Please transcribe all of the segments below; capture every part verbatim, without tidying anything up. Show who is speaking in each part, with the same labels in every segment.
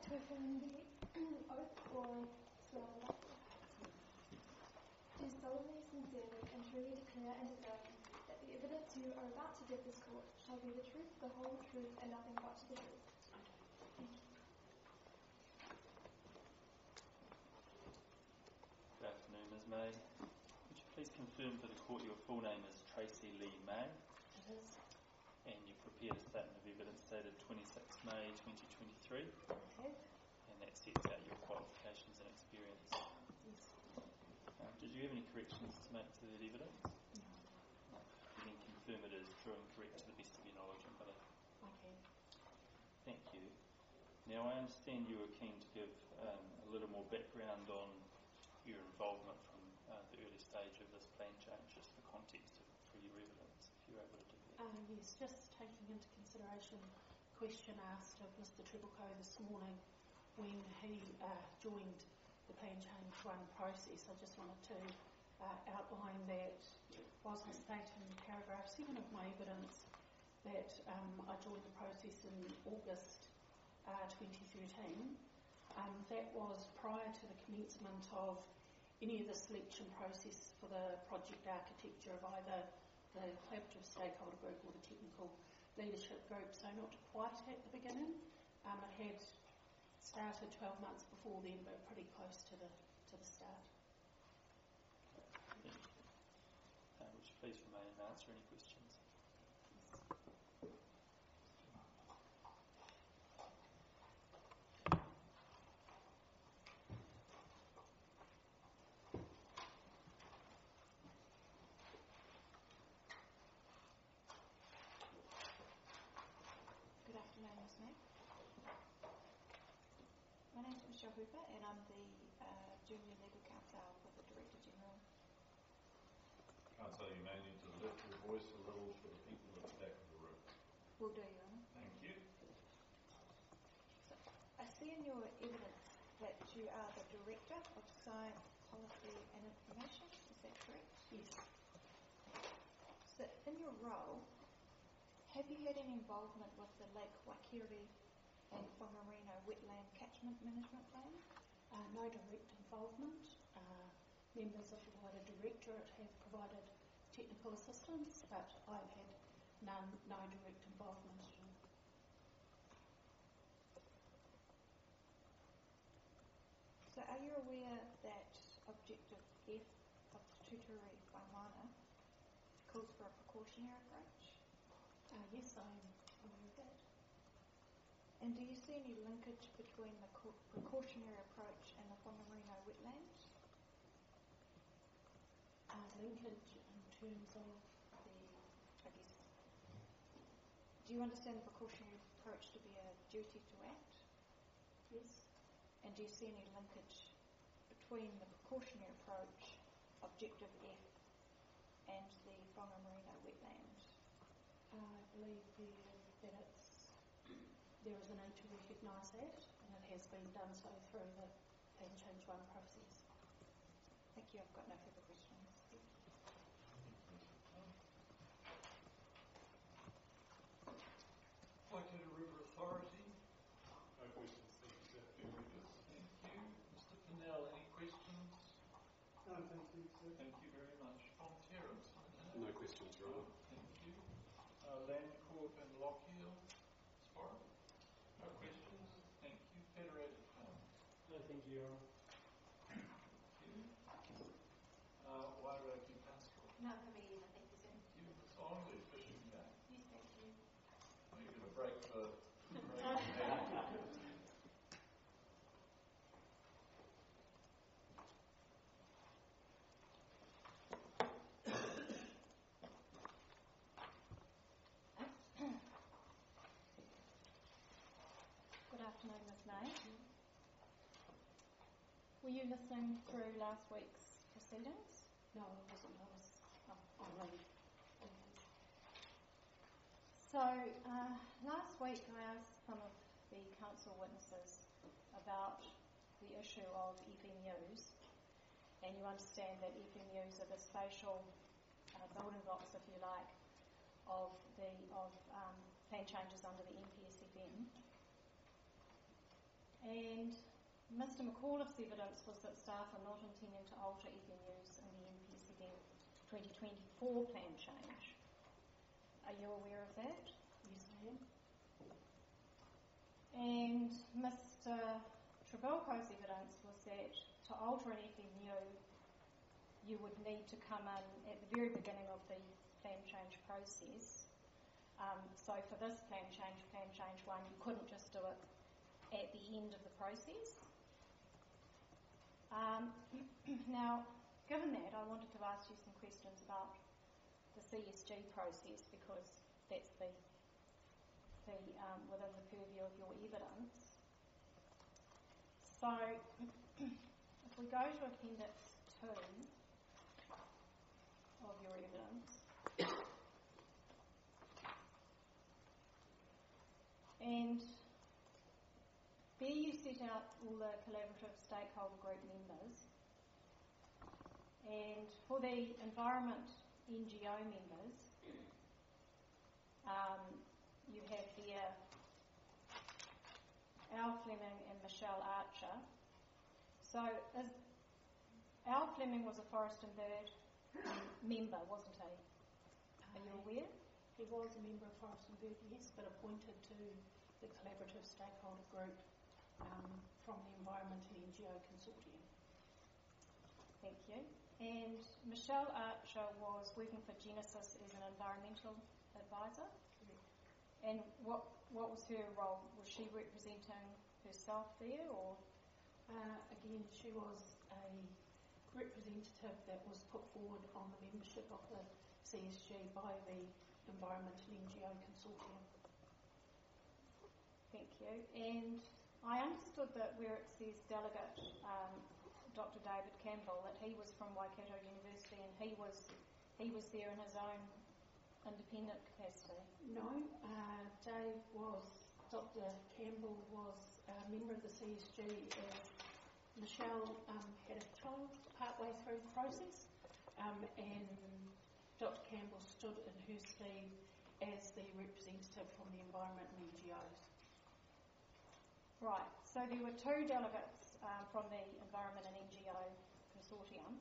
Speaker 1: to affirm the oath or swear that do solemnly, sincerely, and truly declare and affirm that the evidence you are about to give this court shall be the truth, the whole truth, and nothing but the truth. Thank you.
Speaker 2: Good afternoon, Miz May. Would you please confirm for the court your full name is Tracy Lee May?
Speaker 3: It is.
Speaker 2: And you prepared a statement of evidence dated twenty-sixth May twenty twenty-three?
Speaker 3: I have.
Speaker 2: And that sets out your qualifications and experience.
Speaker 3: Yes.
Speaker 2: Um, did you have any corrections to make to that evidence?
Speaker 3: No.
Speaker 2: No. You can confirm it is true and correct to the best of your knowledge and belief?
Speaker 3: I can.
Speaker 2: Thank you. Now, I understand you were keen to give um, a little more background on your involvement from uh, the early stage of this plan change, just the context of, for your evidence, if you're able to do that.
Speaker 3: Um, yes, just taking into consideration the question asked of Mister Trebilcoe this morning when he uh, joined the Plan Change One process. I just wanted to uh, outline that whilst I state in paragraph seven of my evidence that um, I joined the process in August uh, twenty thirteen, um, that was prior to the commencement of any of the selection process for the project architecture of either the collaborative stakeholder group or the technical leadership group, so not quite at the beginning. Um, it had started twelve months before then, but pretty close to the to the start.
Speaker 2: Thank you. Uh, would you please remain and answer any questions?
Speaker 4: Good afternoon, Miz May. My name is Michelle Hooper and I'm the uh, Junior Legal Counsel for the Director General.
Speaker 5: Counsel, you may need to lift your voice a little for the people at the back of the room.
Speaker 4: Will do, Your Honour.
Speaker 5: Thank you.
Speaker 4: So, I see in your evidence that you are the Director of Science, Policy and Information. Is that correct?
Speaker 3: Yes.
Speaker 4: So in your role, have you had any involvement with the Lake Waikiri and Whangarino Wetland Catchment Management Plan?
Speaker 3: Uh, no direct involvement. Uh, members of the wider directorate have provided technical assistance, but I've had none, no direct involvement at all.
Speaker 4: So are you aware that Objective F of the Tuturi Waiwana calls for a precautionary approach?
Speaker 3: Uh, yes, I am aware of that.
Speaker 4: And do you see any linkage between the co- precautionary approach and the Whangarino wetlands?
Speaker 3: Uh, linkage in terms of the...
Speaker 4: I guess. Do you understand the precautionary approach to be a duty to act?
Speaker 3: Yes.
Speaker 4: And do you see any linkage between the precautionary approach, Objective F, and the Whangarino wetlands?
Speaker 3: Uh, I believe there, that it's, there is a need to recognise that, and it has been done so through the Plan Change One process.
Speaker 4: Thank you. I've got no further questions.
Speaker 5: Waikato River Authority. No questions. Thank you, sir. Thank you. Mister Pinnell, any questions?
Speaker 6: No, thank you, sir.
Speaker 5: Thank you very much. Tom Terrace.
Speaker 6: No questions, Your Honour.
Speaker 5: Thank you. Uh, Landcorp and Lockhill. Sport. No questions. Thank you. Federated Farm.
Speaker 6: No, thank you, Your Honour.
Speaker 5: Thank you. Uh, Wairakei Pastoral.
Speaker 4: No, for me either. Thank you, sir.
Speaker 5: Thank you. Miss Onley, Fishing Game.
Speaker 4: Yes, thank you.
Speaker 5: Are you going to break for... break
Speaker 4: Good afternoon, Miz May. Were you listening through last week's proceedings?
Speaker 3: No, I wasn't. I was on leave.
Speaker 4: So, uh, last week I asked some of the council witnesses about the issue of F M Us, and you understand that F M Us are the spatial uh, building blocks, if you like, of the of um, plan changes under the N P S F M. And Mister McAuliffe's evidence was that staff are not intending to alter F M Us in the N P S F twenty twenty-four plan change. Are you aware of that?
Speaker 3: Yes, I am.
Speaker 4: And Mister Trebulko's evidence was that to alter an F M U, you would need to come in at the very beginning of the plan change process. Um, so for this plan change, plan change one, you couldn't just do it at the end of the process. Um, now, given that, I wanted to ask you some questions about the C S G process because that's the, the um, within the purview of your evidence. So, if we go to Appendix two of your evidence, and there you set out all the collaborative stakeholder group members, and for the environment N G O members, um, you have there Al Fleming and Michelle Archer. So is, Al Fleming was a Forest and Bird member, wasn't he? Are you aware?
Speaker 3: He was a member of Forest and Bird, yes, but appointed to the collaborative stakeholder group um, from the Environment and N G O Consortium.
Speaker 4: Thank you. And Michelle Archer was working for Genesis as an environmental advisor.
Speaker 3: Correct.
Speaker 4: And what what was her role? Was she representing herself there, or?
Speaker 3: Uh, again, she was a representative that was put forward on the membership of the C S G by the Environment and N G O Consortium.
Speaker 4: Thank you. And I understood that where it says delegate um, Doctor David Campbell, that he was from Waikato University and he was he was there in his own independent capacity.
Speaker 3: No, uh, Dave was, Doctor Campbell was a member of the C S G as Michelle um, had a child partway through the process, um, and Doctor Campbell stood in her stead as the representative from the environment and N G Os.
Speaker 4: Right, so there were two delegates um, from the Environment and N G O Consortium.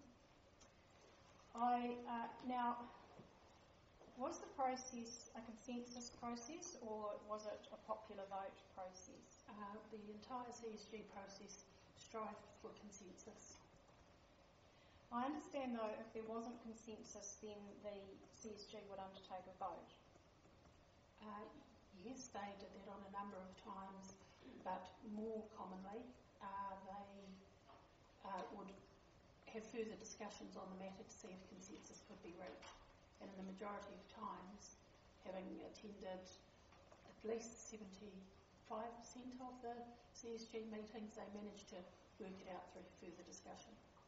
Speaker 4: I uh, now, was the process a consensus process or was it a popular vote process?
Speaker 3: Uh, the entire C S G process strived for consensus.
Speaker 4: I understand though if there wasn't consensus then the C S G would undertake a vote.
Speaker 3: Uh, yes, they did that on a number of times, but more commonly uh, they uh, would have further discussions on the matter to see if consensus could be reached. And in the majority of times, having attended at least seventy-five percent of the C S G meetings, they managed to work it out through further discussion.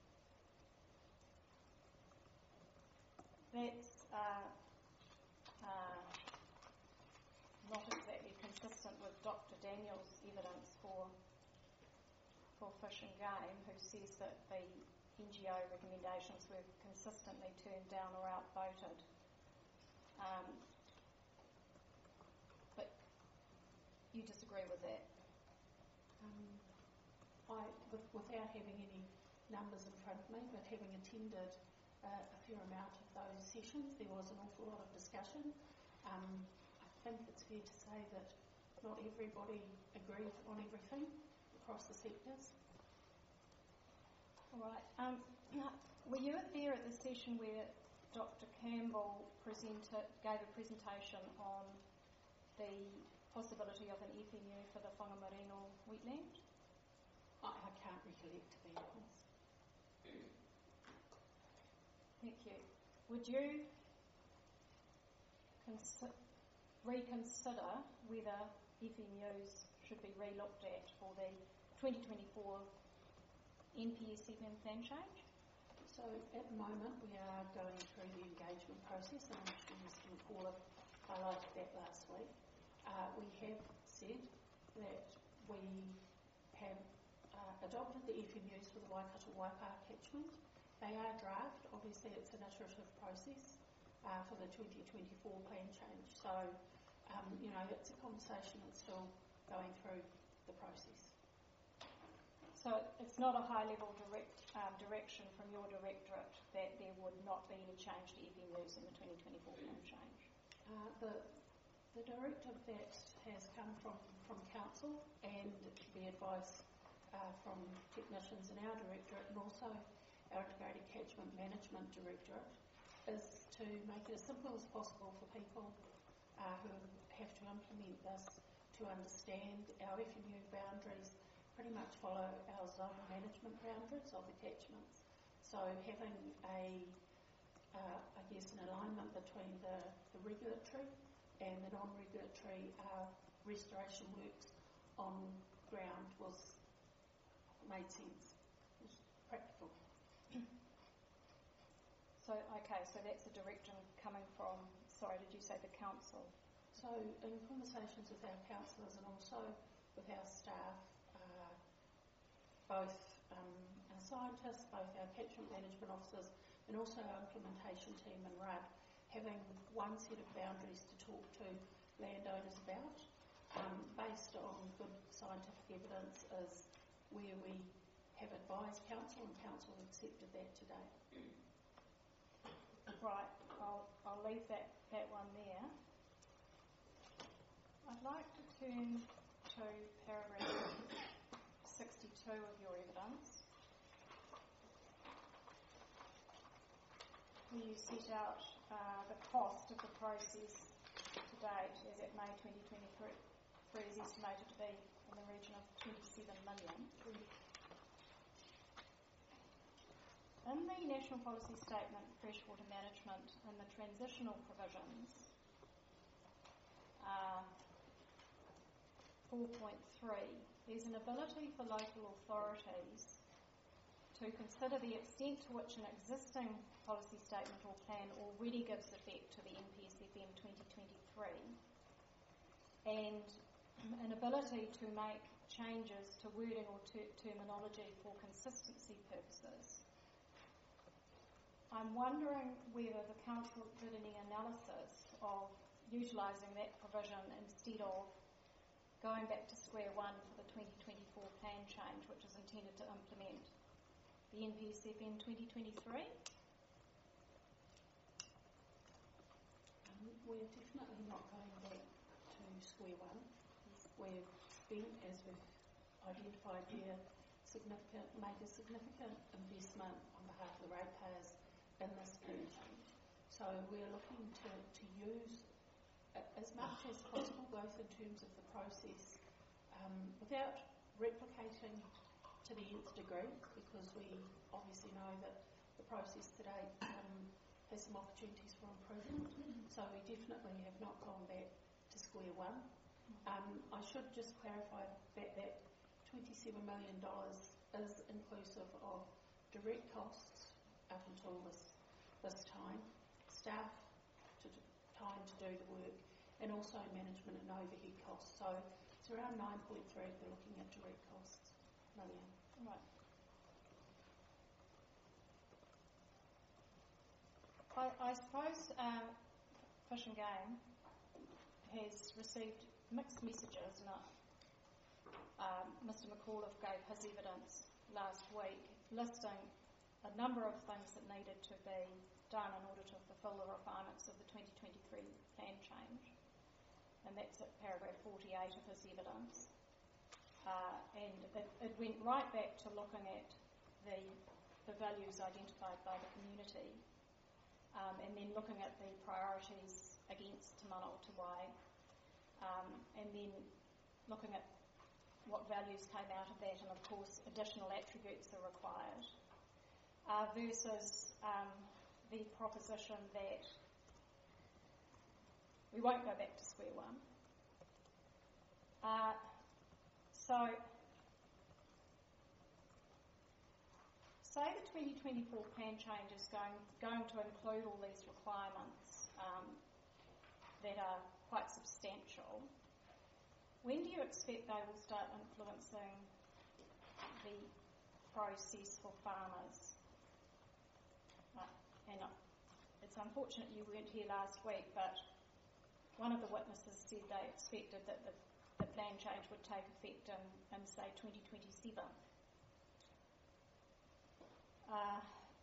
Speaker 4: That's uh, uh, not exactly consistent with Doctor Daniel's evidence for for Fish and Game, who says that the N G O recommendations were consistently turned down or outvoted. Um, but you disagree with that?
Speaker 3: Um, I, with, without having any numbers in front of me, but having attended uh, a fair amount of those sessions, there was an awful lot of discussion. Um, I think it's fair to say that not everybody agreed on everything across the sectors.
Speaker 4: All right. Um, were you there at the session where Doctor Campbell presented, gave a presentation on the possibility of an F M U for the Whangamareno wetland?
Speaker 3: I, I can't recollect, to be honest.
Speaker 4: Thank you. Would you consi- reconsider whether F M Us should be re-looked at for the twenty twenty-four N P S F M plan change?
Speaker 3: So at the moment we are going through the engagement process, and I'm sure Mister McAuliffe highlighted that last week. Uh, we have said that we have uh, adopted the F M Us for the Waikato Waipa catchment. They are draft. Obviously it's an iterative process uh, for the twenty twenty-four plan change. So, um, you know, it's a conversation that's still going through the process.
Speaker 4: So it's not a high-level direct um, direction from your directorate that there would not be any change to F M Us in the twenty twenty-four plan change?
Speaker 3: Uh, the, the directive that has come from, from council and the advice uh, from technicians in our directorate and also our Integrated Catchment Management Directorate is to make it as simple as possible for people uh, who have to implement this to understand our F M U boundaries pretty much follow our zone management boundaries of the catchments. So having a, uh, I guess, an alignment between the, the regulatory and the non-regulatory uh, restoration works on ground was made sense. It was practical.
Speaker 4: So, okay, so that's a direction coming from, sorry, did you say the council?
Speaker 3: So in conversations with our councillors and also with our staff, uh, both um, our scientists, both our catchment management officers and also our implementation team in R U D, having one set of boundaries to talk to landowners about, um, based on good scientific evidence, is where we have advised council and council have accepted that today.
Speaker 4: Right, I'll, I'll leave that, that one there. I'd like to turn to paragraph sixty-two of your evidence, where you set out uh, the cost of the process to date as at May twenty twenty-three is estimated to be in the region of twenty-seven million. In the National Policy Statement, Freshwater Management, and the transitional provisions, uh, four point three, there's an ability for local authorities to consider the extent to which an existing policy statement or plan already gives effect to the N P S F M twenty twenty-three, and an ability to make changes to wording or ter- terminology for consistency purposes. I'm wondering whether the council did any analysis of utilising that provision instead of going back to square one for the twenty twenty-four plan change, which is intended to implement the N P S F M twenty twenty-three.
Speaker 3: Um, we're definitely not going back to square one. We've been, as we've identified here, significant, made a significant investment on behalf of the ratepayers in this plan change. So we're looking to, to use as much as possible, both in terms of the process, um, without replicating to the nth degree, because we obviously know that the process today um, has some opportunities for improvement. So we definitely have not gone back to square one. Um, I should just clarify that that twenty-seven million dollars is inclusive of direct costs up until this this time, staff to time to do the work, and also management and overhead costs. So it's around nine point three if we're looking at direct costs million.
Speaker 4: Right. I, I suppose uh, Fish and Game has received mixed messages, and um, Mister McAuliffe gave his evidence last week listing a number of things that needed to be done in order to fulfil the requirements of the twenty twenty-three plan change, and that's at paragraph forty-eight of his evidence. Uh, and it, it went right back to looking at the, the values identified by the community, um, and then looking at the priorities against Te Mana o Te Wai, um, and then looking at what values came out of that, and of course additional attributes are required, uh, versus um, the proposition that we won't go back to square one. Uh, so, say the twenty twenty-four plan change is going, going to include all these requirements um, that are quite substantial. When do you expect they will start influencing the process for farmers? Uh, and uh, it's unfortunate you weren't here last week, but one of the witnesses said they expected that the, the plan change would take effect in, in say, twenty twenty-seven. Uh,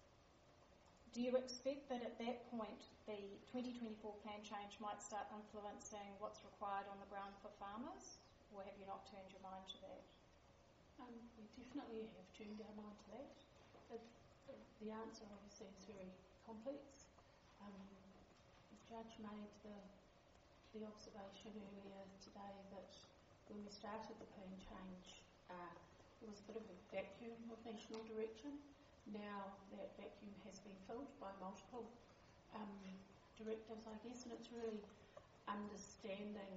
Speaker 4: do you expect that at that point the twenty twenty-four plan change might start influencing what's required on the ground for farmers, or have you not turned your mind to that?
Speaker 3: Um, we definitely have turned our mind to that. It, it, the answer obviously is very complex. Um, the judge made the, the observation earlier today that when we started the plan change, uh, there was a bit of a vacuum of national direction. Now that vacuum has been filled by multiple um, directives, I guess, and it's really understanding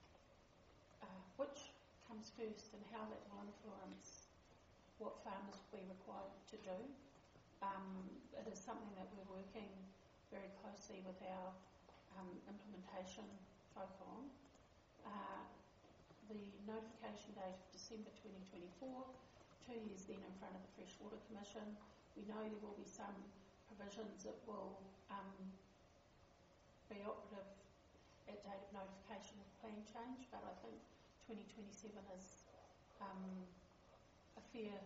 Speaker 3: uh, which comes first and how that will influence what farmers will be required to do. Um, it is something that we're working very closely with our um, implementation folk on. Uh, the notification date of December twenty twenty-four, two years then in front of the Freshwater Commission. We know there will be some provisions that will um, be operative at date of notification of plan change, but I think twenty twenty-seven is um, a fair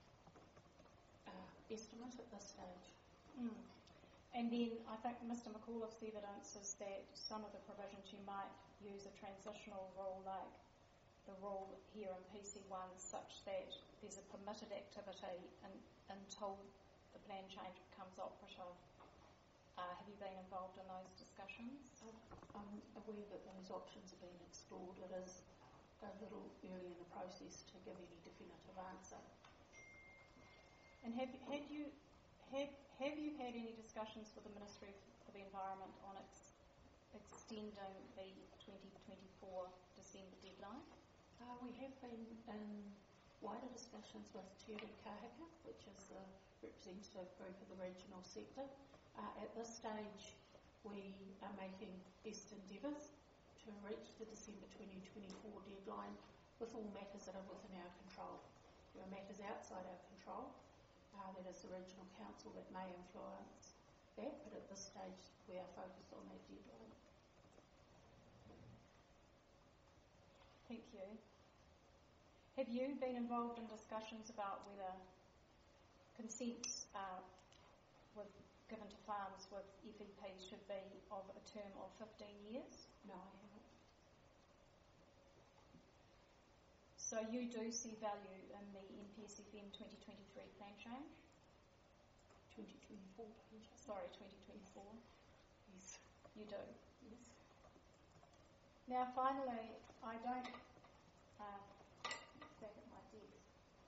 Speaker 3: uh, estimate at this stage.
Speaker 4: Mm. And then I think Mister McAuliffe's evidence is that some of the provisions you might use a transitional rule like the rule here in P C one such that there's a permitted activity in, until the plan change becomes operative. Uh, have you been involved in those discussions?
Speaker 3: I'm aware that those options are being explored. It is a little early in the process to give any definitive answer.
Speaker 4: And have, had you, have, have you had any discussions with the Ministry for the Environment on ex, extending the twenty twenty-four December deadline?
Speaker 3: Uh, we have been in wider discussions with Te Uri Kahaka, which is the representative group of the regional sector. Uh, at this stage, we are making best endeavours to reach the December twenty twenty-four deadline with all matters that are within our control. There are matters outside our control, uh, that is the regional council that may influence that, but at this stage we are focused on that deadline.
Speaker 4: Thank you. Have you been involved in discussions about whether consents uh, with, given to farms with F E P should be of a term of fifteen years?
Speaker 3: No, I haven't.
Speaker 4: So you do see value in the N P S F M twenty twenty-three plan change?
Speaker 3: twenty twenty-four plan change.
Speaker 4: Sorry, twenty twenty-four.
Speaker 3: Yes.
Speaker 4: You do?
Speaker 3: Yes.
Speaker 4: Now finally, I don't... Uh, back at my desk.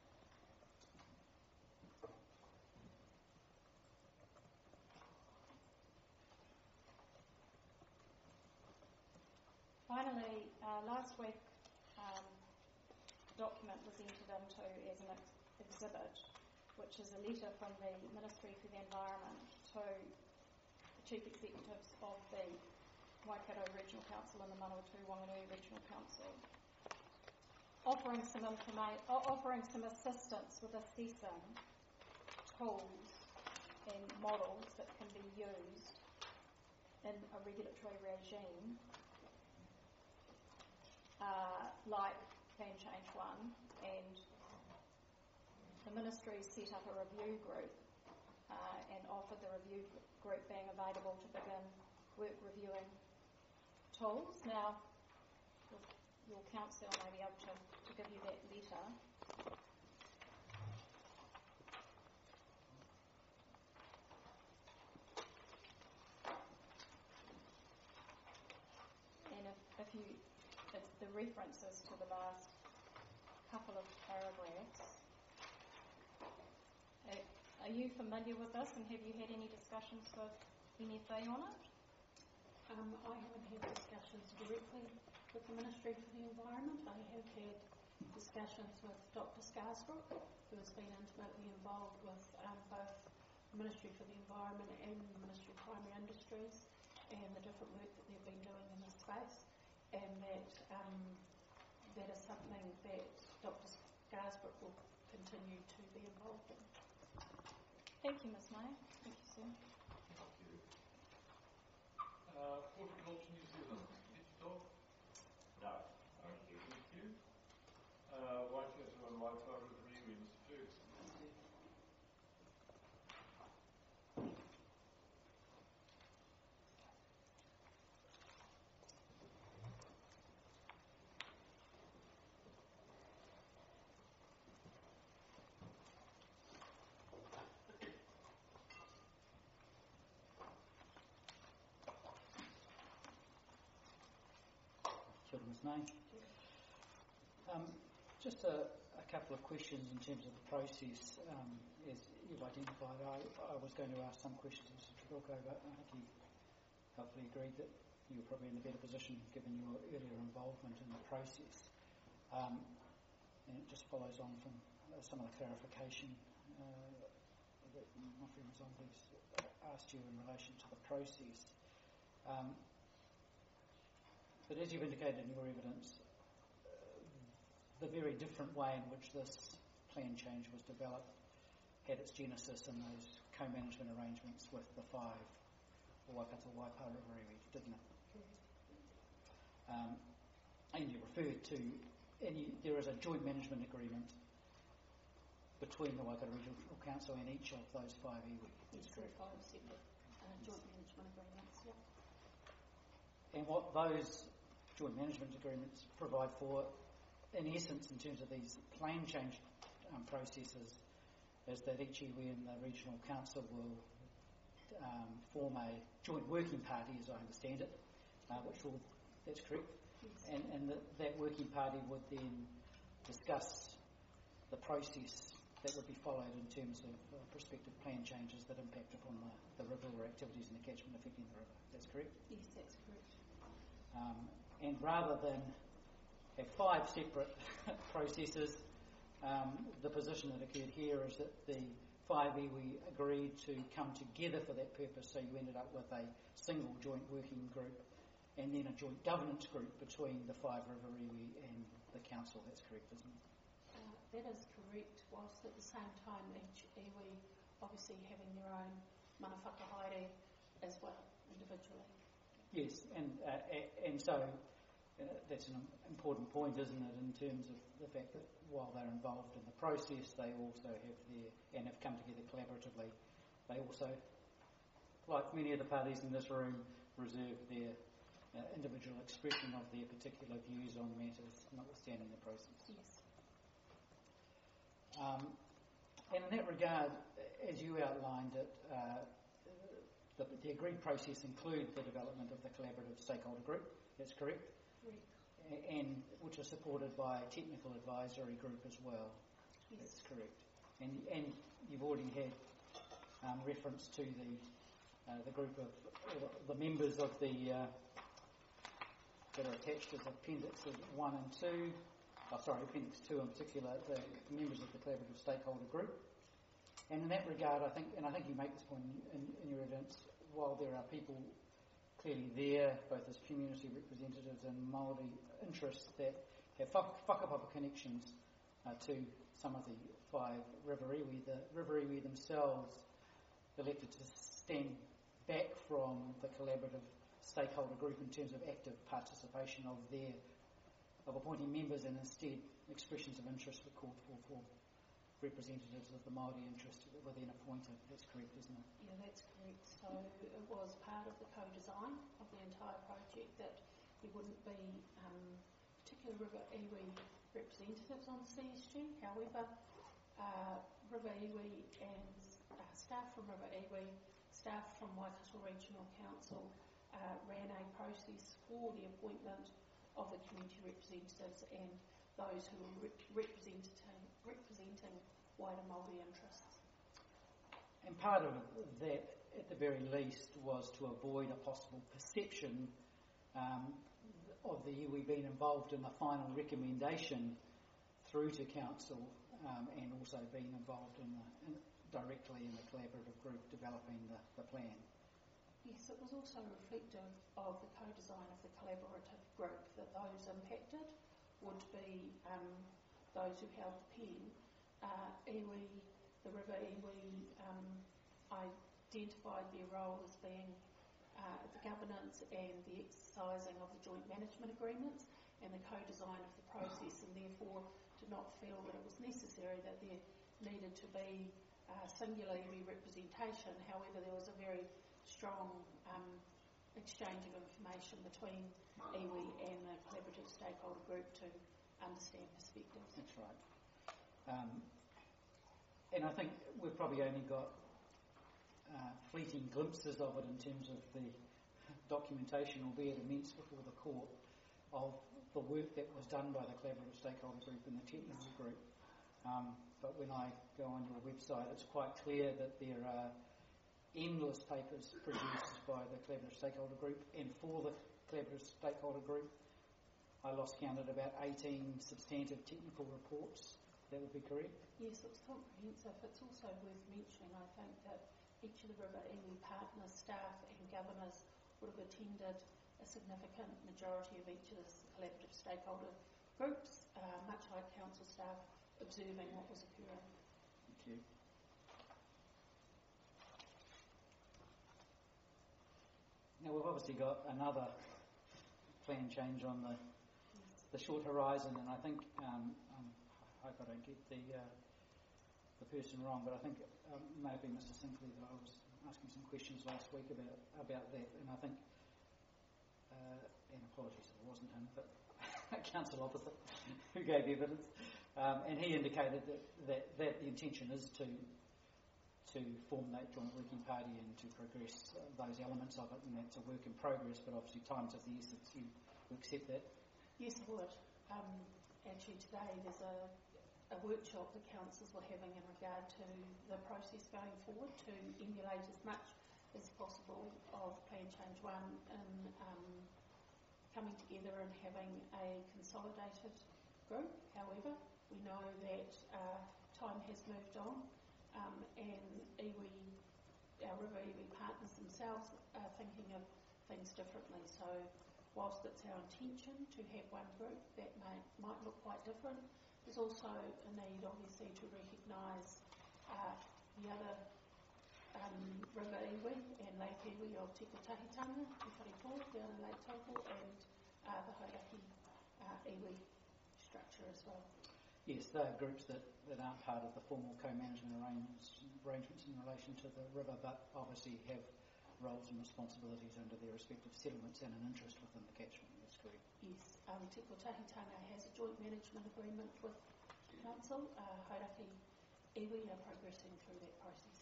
Speaker 4: Finally, uh, last week, um, document was entered into as an ex- exhibit, which is a letter from the Ministry for the Environment to the Chief Executives of the Waikato Regional Council and the Manawatu Wanganui Regional Council, offering some informa- offering some assistance with assessing tools and models that can be used in a regulatory regime uh, like Plan Change one, and the Ministry set up a review group uh, and offered the review group being available to begin work reviewing tools. Now, your, your council may be able to, to give you that letter. And if, if you, it's the references to the last couple of paragraphs. Uh, are you familiar with this, and have you had any discussions with N F A on it?
Speaker 3: Um, I haven't had discussions directly with the Ministry for the Environment. I have had discussions with Doctor Scarsbrook, who has been intimately involved with um, both the Ministry for the Environment and the Ministry of Primary Industries and the different work that they've been doing in this space, and that um, that is something that Doctor Scarsbrook will continue to be involved in.
Speaker 4: Thank you, Miz May. Thank you, sir.
Speaker 5: Uh, Horticulture New Zealand, Digital?
Speaker 7: No, thank you.
Speaker 5: Thank you. Uh, Waikato and Waipara Review, Mister Ferguson.
Speaker 8: Chairman's name. Um, just a, a couple of questions in terms of the process. Um, as you've identified, I, I was going to ask some questions of Mister Trebilco, but I think he hopefully agreed that you were probably in a better position given your earlier involvement in the process. Um, and it just follows on from uh, some of the clarification uh, that my friend Zombies asked you in relation to the process. Um, but as you've indicated in your evidence, uh, the very different way in which this plan change was developed had its genesis in those co-management arrangements with the five Waikato Waipa River Iwi, didn't it? Um, and you referred to, and you, there is a joint management agreement between the Waikato Regional Council and each of those five iwi.
Speaker 3: Yes, there are five separate uh, joint management agreements, yeah.
Speaker 8: And what those joint management agreements provide for, in essence, in terms of these plan change um, processes, is that each iwi in the Regional Council will um, form a joint working party, as I understand it, uh, which will, that's correct,
Speaker 3: Yes.
Speaker 8: and, and that, that working party would then discuss the process that would be followed in terms of uh, prospective plan changes that impact upon the, the river or activities in the catchment affecting the river. That's correct?
Speaker 3: Yes, that's correct.
Speaker 8: Um, and rather than have five separate processes, um, the position that occurred here is that the five iwi agreed to come together for that purpose, so you ended up with a single joint working group and then a joint governance group between the five river iwi and the council. That's correct, isn't it?
Speaker 3: Uh, that is correct, whilst at the same time each iwi obviously having their own mana whakahaere as well, individually.
Speaker 8: Yes, and uh, and so uh, that's an important point, isn't it, in terms of the fact that while they're involved in the process, they also have their, and have come together collaboratively, they also, like many of the parties in this room, reserve their uh, individual expression of their particular views on matters, notwithstanding the process.
Speaker 3: Yes.
Speaker 8: Um, and in that regard, as you outlined it, uh, the, the agreed process includes the development of the collaborative stakeholder group. That's correct?
Speaker 3: Correct.
Speaker 8: A- and which is supported by a technical advisory group as well.
Speaker 3: Yes.
Speaker 8: That's correct. And and you've already had um, reference to the uh, the group of uh, the members of the uh, that are attached as appendixes one and two. Oh, sorry, appendix two in particular, the members of the collaborative stakeholder group. And in that regard, I think, and I think you make this point in, in your evidence, while there are people clearly there, both as community representatives and Māori interests that have whakapapa connections uh, to some of the five river iwi, the river iwi themselves elected to stand back from the collaborative stakeholder group in terms of active participation of their of appointing members, and instead expressions of interest were called for for representatives of the Māori interest that were then appointed. That's correct, isn't it?
Speaker 3: Yeah, that's correct. So it was part of the co-design of the entire project that there wouldn't be um, particular river iwi representatives on C S G. However, uh, river iwi and uh, staff from river iwi, staff from Waikato Regional Council uh, ran a process for the appointment of the community representatives and those who were re- representing, representing wider Māori interests.
Speaker 8: And part of that, at the very least, was to avoid a possible perception um, of the iwi being involved in the final recommendation through to council, um, and also being involved in the, in, directly in the collaborative group developing the, the plan.
Speaker 3: Yes, it was also reflective of the co-design of the collaborative group that those impacted would be um, those who held the pen. Uh, iwi, the river iwi, um, identified their role as being uh, the governance and the exercising of the joint management agreements and the co-design of the process, and therefore did not feel that it was necessary that there needed to be uh, singular iwi representation. However, there was a very strong um, exchange of information between iwi and the collaborative stakeholder group to understand perspectives.
Speaker 8: That's right. Um, and I think we've probably only got uh, fleeting glimpses of it in terms of the documentation, albeit immense before the court, of the work that was done by the collaborative stakeholder group and the technical group. Um, but when I go on your website, it's quite clear that there are endless papers produced by the collaborative stakeholder group, and for the collaborative stakeholder group, I lost count at about eighteen substantive technical reports. That would be correct?
Speaker 3: Yes, it's comprehensive. It's also worth mentioning, I think, that each of the River Iwi partners, staff and governors would have attended a significant majority of each of the collaborative stakeholder groups, uh, much like council staff observing what was occurring.
Speaker 8: Thank you. Now we've obviously got another plan change on the
Speaker 3: Yes.
Speaker 8: the short horizon, and I think um, um, I hope I don't get the uh, the person wrong, but I think um, maybe Mister Sinclair that I was asking some questions last week about about that, and I think uh, and apologies if it wasn't him, but a council officer who gave evidence, um, and he indicated that, that that the intention is to to form that joint working party and to progress uh, those elements of it, and that's a work in progress, but obviously time's of the essence. You, you accept that?
Speaker 3: Yes, I would. Um, actually today there's a, a workshop the councils were having in regard to the process going forward to emulate as much as possible of Plan Change One in um, coming together and having a consolidated group. However, we know that uh, time has moved on, um, and iwi, our River Iwi partners themselves are thinking of things differently. So whilst it's our intention to have one group, that may, might look quite different. There's also a need, obviously, to recognise uh, the other um, River Iwi and Lake Iwi of Te Kotahitanga, Te Wharepō, down in Lake Taupo, and uh, the Hauraki uh, Iwi structure as well.
Speaker 8: Yes, they are groups that, that aren't part of the formal co-management arrangements, arrangements in relation to the river, but obviously have roles and responsibilities under their respective settlements and an interest within the catchment. That's correct.
Speaker 3: Yes, um, Te Kotahitanga has a joint management agreement with Council. Uh, Hauraki Iwi are progressing through that process.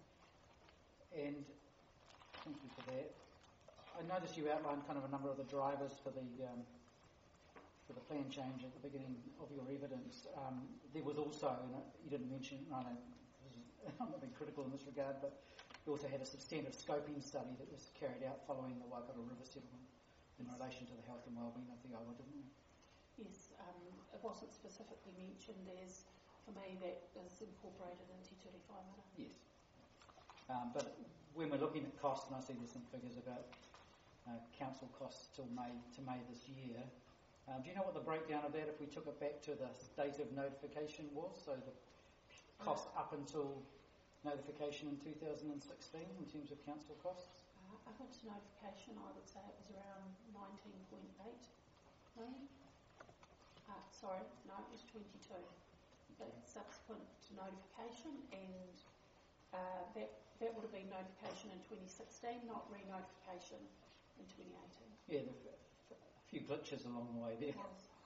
Speaker 8: And thank you for that. I noticed you outlined kind of a number of the drivers for the um, for the plan change at the beginning of your evidence. Um, there was also, and you didn't mention, I don't, I'm not being critical in this regard, but you also had a substantive scoping study that was carried out following the Waikato River settlement in relation to the health and wellbeing of the Owa, didn't you?
Speaker 3: Yes, um, it wasn't specifically mentioned as, for me, that is incorporated into Te Ture Whaimana.
Speaker 8: Yes. Um, but when we're looking at costs, and I see there's some figures about uh, council costs till May to May this year, um, do you know what the breakdown of that, if we took it back to the date of notification, was? So the cost up until notification in two thousand sixteen in terms of council costs?
Speaker 3: Uh, up until notification, I would say it was around nineteen point eight million. Uh, sorry, no, it was twenty-two. But subsequent to notification, and uh, that that would have been notification in twenty sixteen, not re-notification in twenty eighteen.
Speaker 8: Yeah, there were a few glitches along the way there.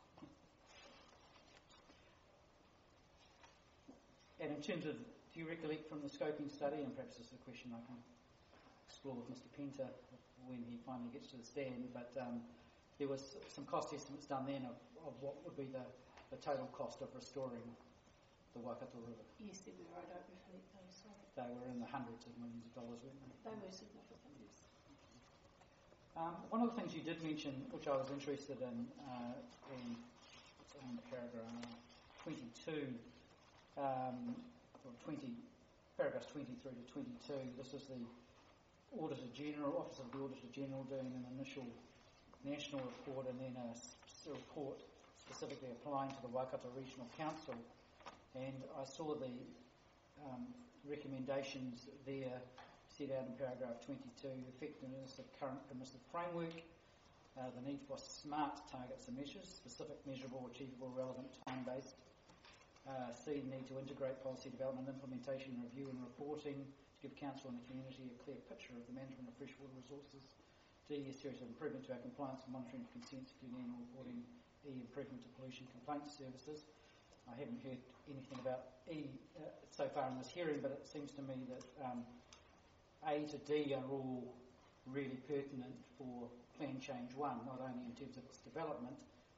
Speaker 8: And in terms of, do you recollect from the scoping study, and perhaps this is a question I can explore with Mister Penta when he finally gets to the stand, but um, there was some cost estimates done then of, of what would be the, the total cost of restoring the Waikato River.
Speaker 3: Yes, there were. I don't recollect those. Sorry.
Speaker 8: They were in the hundreds of millions of dollars, weren't they?
Speaker 3: They were significant, yes.
Speaker 8: Um, one of the things you did mention, which I was interested in, uh, in, in paragraph twenty-two, um, or twenty, paragraphs twenty-three to twenty-two, this is the Auditor General, Office of the Auditor General doing an initial national report and then a, a report specifically applying to the Waikato Regional Council. And I saw the um, recommendations there set out in paragraph twenty-two, effectiveness of current permissive framework, uh, the need for smart targets and measures, specific, measurable, achievable, relevant, time-based. Uh, C, need to integrate policy development, implementation, review and reporting to give council and the community a clear picture of the management of freshwater resources. D, a series of improvement to our compliance and monitoring of consents, including annual reporting. E, improvement to pollution complaints services. I haven't heard anything about E uh, so far in this hearing, but it seems to me that um, A to D are all really pertinent for Plan Change One, not only in terms of its development,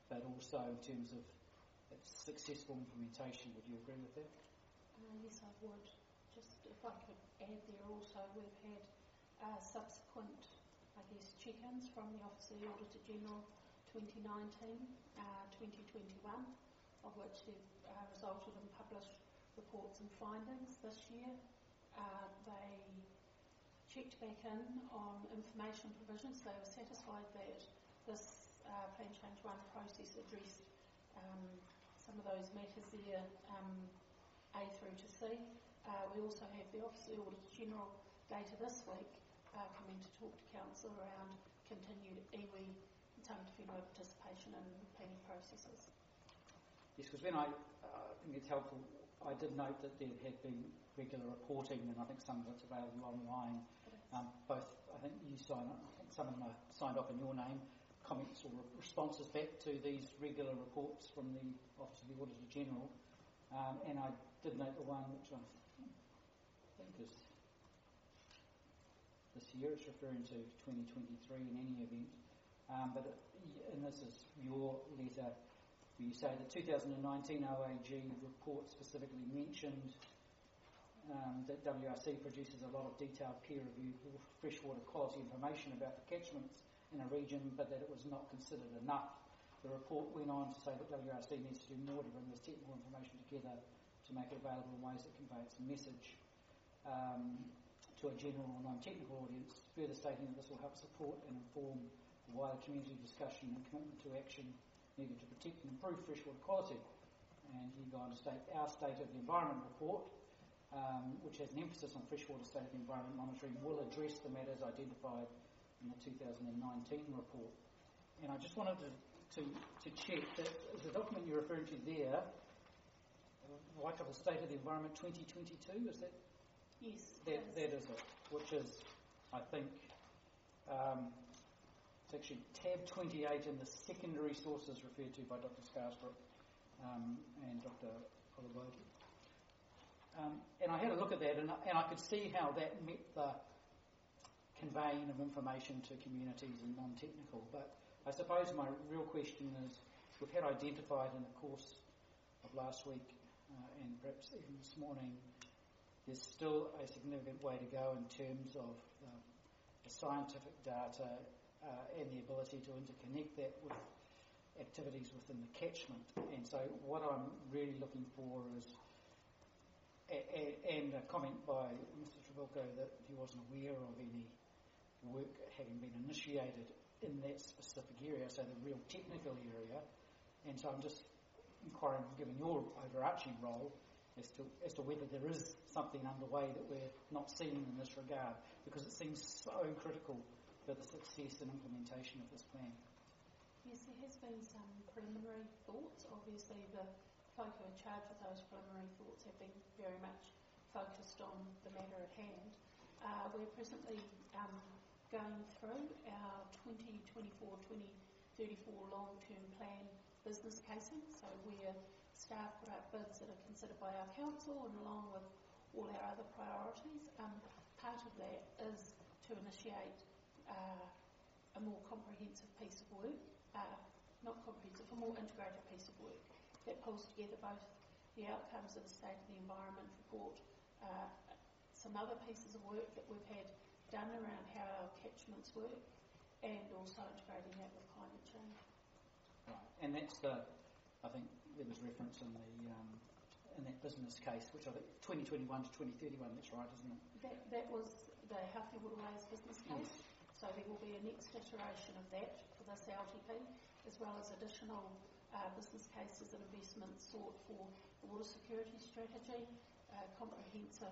Speaker 8: but also in terms of its successful implementation. Would you agree with that?
Speaker 3: Uh, yes, I would. Just if I could add there also, we've had uh, subsequent, I guess, check-ins from the Office of the Auditor General twenty nineteen, uh, twenty twenty-one, of which have uh, resulted in published reports and findings this year. Uh, they checked back in on information provisions. They were satisfied that this uh, Plan Change one process addressed um, some of those matters there, um, A through to C. Uh, we also have the Office of the Auditor General later this week uh, coming to talk to Council around continued iwi and tangata whenua participation in planning processes.
Speaker 8: Yes, because when I uh, think it's helpful, I did note that there had been regular reporting, and I think some of it's available online. Um, both, I think you signed, I think some of them are signed off in your name, comments or responses back to these regular reports from the Office of the Auditor General. Um, and I did note the one which I think is this year, it's referring to twenty twenty-three in any event. Um, but it, and this is your letter, where you say the two thousand nineteen O A G report specifically mentioned um, that W R C produces a lot of detailed peer-reviewed freshwater quality information about the catchments in a region, but that it was not considered enough. The report went on to say that W R C needs to do more to bring this technical information together to make it available in ways that convey its message um, to a general or non-technical audience, further stating that this will help support and inform the wider community discussion and commitment to action needed to protect and improve freshwater quality. And you go on to state our State of the Environment report, um, which has an emphasis on freshwater state of the environment monitoring, will address the matters identified in the two thousand nineteen report. And I just wanted to, to, to check that the document you're referring to there, Waikato State of the Environment twenty twenty-two, is that?
Speaker 3: Yes.
Speaker 8: That, that is it, which is, I think, um, it's actually tab twenty-eight in the secondary sources referred to by Doctor Scarsbrook um, and Doctor Olobogi. Um, and I had a look at that, and, and I could see how that met the conveying of information to communities and non-technical. But I suppose my real question is, we've had identified in the course of last week uh, and perhaps even this morning, there's still a significant way to go in terms of uh, the scientific data uh, and the ability to interconnect that with activities within the catchment. And so what I'm really looking for is, a, a, and a comment by Mister Trabilko that he wasn't aware of any work having been initiated in that specific area, so the real technical area. And so I'm just inquiring, given your overarching role, as to as to whether there is something underway that we're not seeing in this regard, because it seems so critical for the success and implementation of this plan.
Speaker 3: Yes, there has been some preliminary thoughts. Obviously, the folk who are charged with those preliminary thoughts have been very much focused on the matter at hand. Uh, we're presently um, going through our twenty twenty-four to twenty thirty-four long-term plan business casing, so where staff put out bids that are considered by our council and along with all our other priorities. Um, part of that is to initiate uh, a more comprehensive piece of work, uh, not comprehensive, a more integrated piece of work that pulls together both the outcomes of the State of the Environment report, uh, some other pieces of work that we've had done around how our catchments work, and also integrating that with climate change.
Speaker 8: Right, and that's the, I think there was reference in the um, in that business case, which I think twenty twenty-one to twenty thirty-one, that's right, isn't it?
Speaker 3: That, that was the Healthy Waterways business case. Yes. So there will be a next iteration of that for this L T P, as well as additional uh, business cases and investments sought for the water security strategy, uh, comprehensive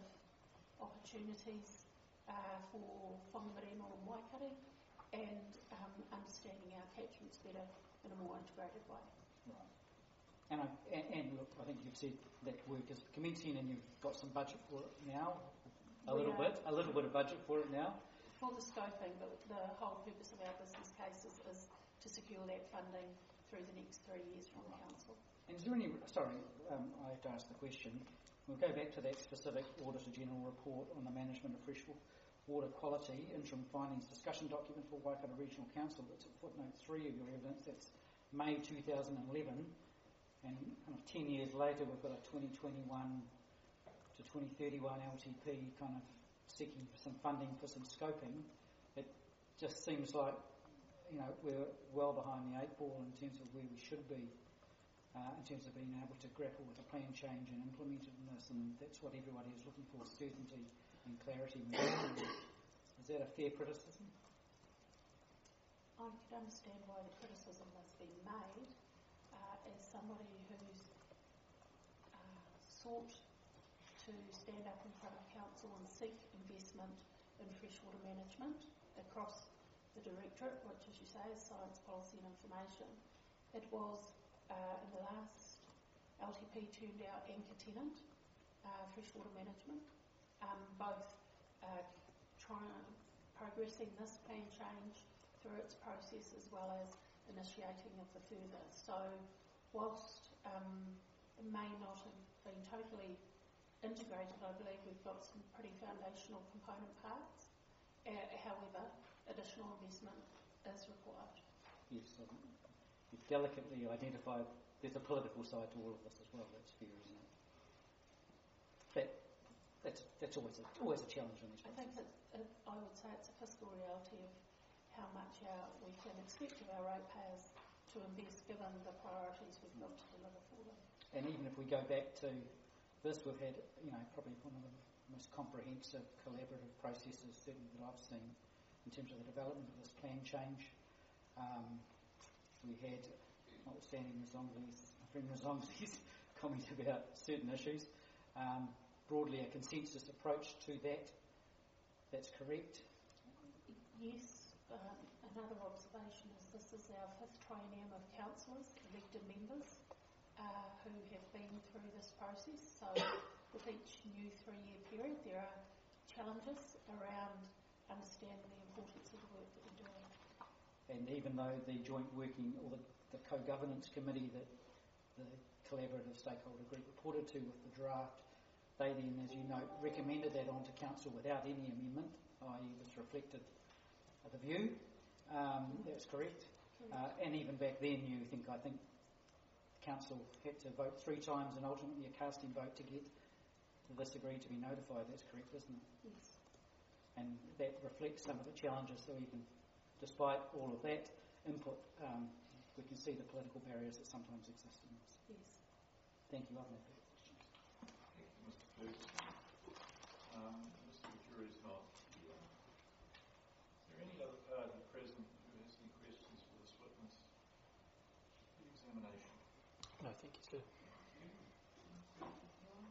Speaker 3: opportunities uh, for Whangamareno and Waikare, and um, understanding our catchments better in a more integrated way.
Speaker 8: Right. And, I, and, and look, I think you've said that work is commencing and you've got some budget for it now, a we little bit, a little bit of budget for it now.
Speaker 3: For the scoping, but the whole purpose of our business cases is to secure that funding through the next three years from the council.
Speaker 8: And is there any, sorry, um, I have to ask the question. We'll go back to that specific Auditor General report on the management of fresh water quality, interim findings discussion document for Waikato Regional Council. That's at footnote three of your evidence. That's May two thousand eleven, and kind of ten years later we've got a twenty twenty-one to twenty thirty-one L T P kind of seeking for some funding for some scoping. It just seems like, you know, we're well behind the eight ball in terms of where we should be, uh, in terms of being able to grapple with a plan change and implement it in this, and that's what everybody is looking for, certainty and clarity. Is that a fair criticism?
Speaker 3: I could understand why the criticism has been made. Uh, as somebody who's uh, sought to stand up in front of council and seek investment in freshwater management across the directorate, which, as you say, is science, policy and information. It was, uh, in the last L T P, turned out anchor tenant, uh, freshwater management, um, both uh, trying, progressing this plan change through its process as well as initiating of the further. So whilst um, it may not have been totally integrated, I believe we've got some pretty foundational component parts. Uh, however, additional investment is required.
Speaker 8: Yes, um, you've delicately identified there's a political side to all of this as well. That's fair, isn't it? That, that's, that's always, a, always a challenge in these
Speaker 3: I think it's, it, I would say it's a fiscal reality of how much our, we can expect of our ratepayers to invest given the priorities we've got to deliver for them.
Speaker 8: And even if we go back to this, we've had, you know, probably one of the most comprehensive collaborative processes certainly that I've seen in terms of the development of this plan change. Um, we had, notwithstanding Rizongzi's, my friend Rizongzi's comment about certain issues, um, broadly a consensus approach to that. That's correct.
Speaker 3: Yes. Um, another observation is this is our fifth triennium of councillors, elected members, uh, who have been through this process. So with each new three-year period, there are challenges around understanding the importance of the work that we're doing.
Speaker 8: And even though the joint working, or the, the co-governance committee that the collaborative stakeholder group reported to with the draft, they then, as you note, recommended that onto council without any amendment, that is was reflected the view. Um, that's correct. Uh, and even back then, you think, I think, council had to vote three times and ultimately a casting vote to get this agreed to be notified. That's correct, isn't it?
Speaker 3: Yes.
Speaker 8: And that reflects some of the challenges. So even, despite all of that input, um, we can see the political barriers that sometimes exist in this.
Speaker 3: Yes.
Speaker 8: Thank you. I've no further questions.
Speaker 5: Thank you, Mister Ferguson. Um, Mister Victoria is not here. Is there any other party present who has any questions for this witness? The examination.
Speaker 6: No, thank you, sir.
Speaker 5: Thank you.
Speaker 9: Thank you, Alan.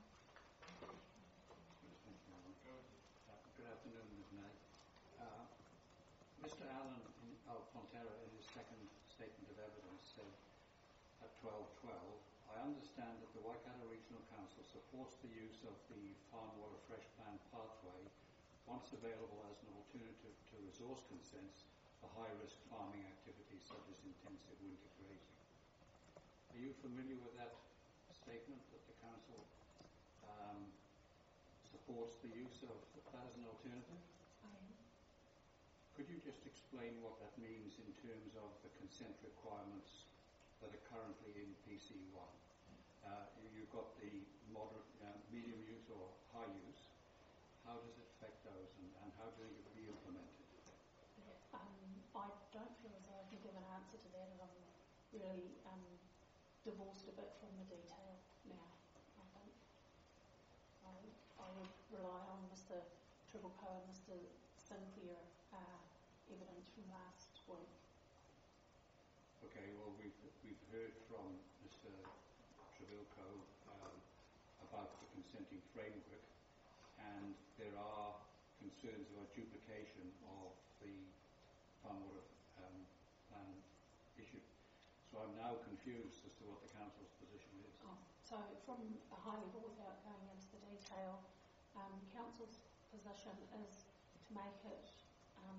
Speaker 5: Go ahead.
Speaker 9: Uh, good afternoon, Miz May. Uh, Mister Allen in, oh, Pontera, in his second statement of evidence, said at twelve twelve, I understand that the Waikato Regional Council supports the use of the Farm Water Fresh Plan pathway once available as an alternative to resource consents for high-risk farming activities such as intensive winter grazing. Are you familiar with that statement that the Council um, supports the use of that as an alternative?
Speaker 3: I am.
Speaker 9: Could you just explain what that means in terms of the consent requirements that are currently in P C one? Uh, you've got the moderate, uh, medium use or high use. How does it affect those, and, and how do they be implemented?
Speaker 3: Um, I don't feel as though I can give an answer to that, and I'm really um, divorced a bit from the detail now. I think I, I would rely on Mister Tribbleco and Mister Sinclair uh, evidence from last week.
Speaker 9: Okay, well, we've, we've heard from Mister Tribbleco um, about the consenting framework, and there are concerns about duplication of the Farm Water um, Plan issue. So I'm now confused as to what the Council's position is.
Speaker 3: Oh, so from a high level, without going into the detail, um, Council's position is to make it, um,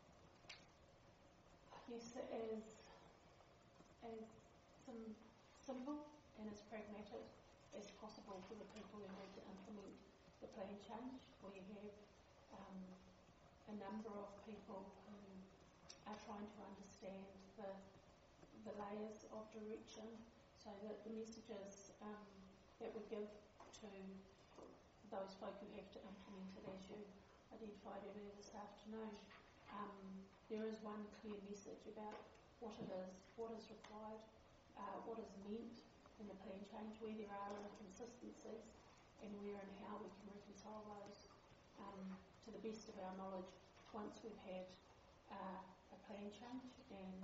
Speaker 3: yes, as, as some simple and as pragmatic as possible for the people who need to implement the plan change. We have um, a number of people who are trying to understand the the layers of direction so that the messages um, that we give to those folk who have to implement it, as you identified earlier this afternoon, um, there is one clear message about what it is, what is required, uh, what is meant in the plan change, where there are inconsistencies, and where and how we can reconcile those um, to the best of our knowledge once we've had uh, a plan change and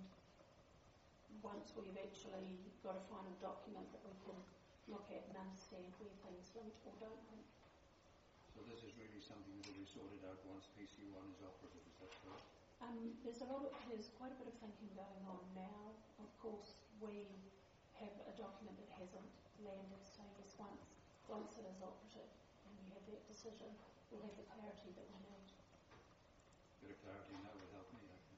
Speaker 3: once we've actually got a final document that we can look at and understand where things link or don't link.
Speaker 9: So this is really something that will be sorted out once P C one is operative, is that correct?
Speaker 3: Um, there's a lot of, there's quite a bit of thinking going on now. Of course, we have a document that hasn't landed, so yes, once, once it is operative and we have that decision, we'll have the clarity that we need.
Speaker 9: A bit of clarity now would help me, I think.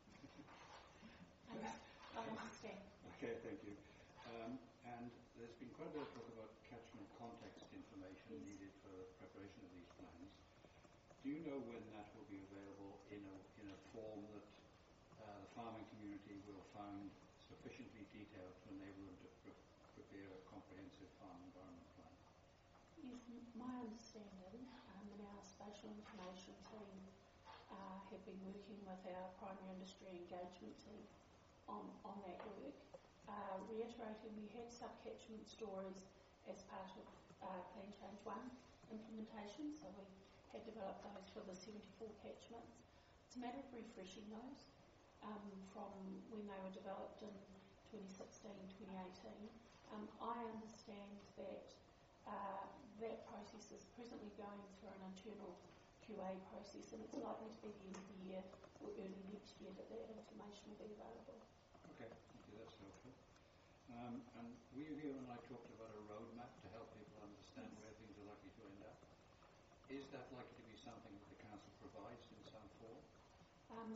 Speaker 3: Um, I understand.
Speaker 9: Okay, thank you. Um, and there's been quite a bit of talk about catchment context information
Speaker 3: yes.
Speaker 9: needed for the preparation of these plans. Do you know when that will be available in a, in a form that uh, the farming community will find sufficiently detailed to enable them to pre- prepare a comprehensive farm environment plan?
Speaker 3: Yes, m- my understanding, um, and our spatial information team uh, have been working with our primary industry engagement team on, on that work. Uh, reiterating, we had sub-catchment stories as part of uh, Plan Change one implementation, so we had developed those for the seventy-four catchments. It's a matter of refreshing those um, from when they were developed in twenty sixteen, twenty eighteen. Um, I understand that uh, that process is presently going through an internal Q A process, and it's likely to be the end of the year or early next year that that information will be available.
Speaker 9: Okay, thank you, that's helpful. Um, and we here and I talked about a roadmap to help people understand where things are likely to end up. Is that likely to be something that the Council provides in some form?
Speaker 3: Um,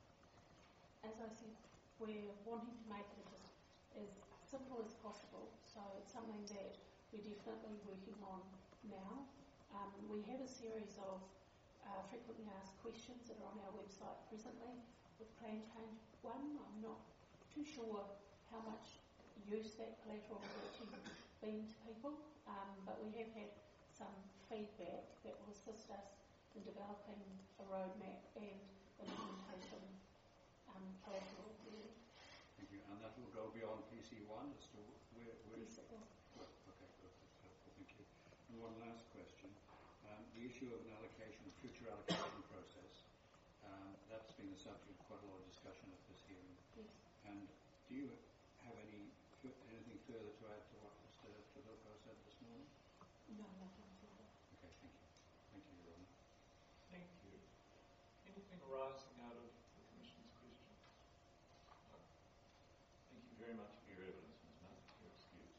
Speaker 3: as I said, we're wanting to make it as, as simple as possible, so it's something that we're definitely working on now. Um, we have a series of uh, frequently asked questions that are on our website presently with Plan Change one. I'm not too sure how much use that collateral has actually been to people, um, but we have had some feedback that will assist us in developing a roadmap and implementation um, collateral. Really.
Speaker 9: Thank you. And that will go beyond P C one as to where... where
Speaker 3: Yes, it will.
Speaker 9: Well, okay, good. That's helpful. Thank you. And one last question. Um, the issue of an allocation, future allocation process, um, that's been the subject of quite a lot of discussion at this hearing.
Speaker 3: Yes.
Speaker 9: And do you have any anything further to add to what Mister Fidilko said this morning?
Speaker 3: No, nothing further.
Speaker 9: Okay, thank you. Thank you, Your Honour.
Speaker 5: Thank you. Anything arising out of the Commission's questions? No. Thank you very much for your evidence, Miz Mann. You're excused.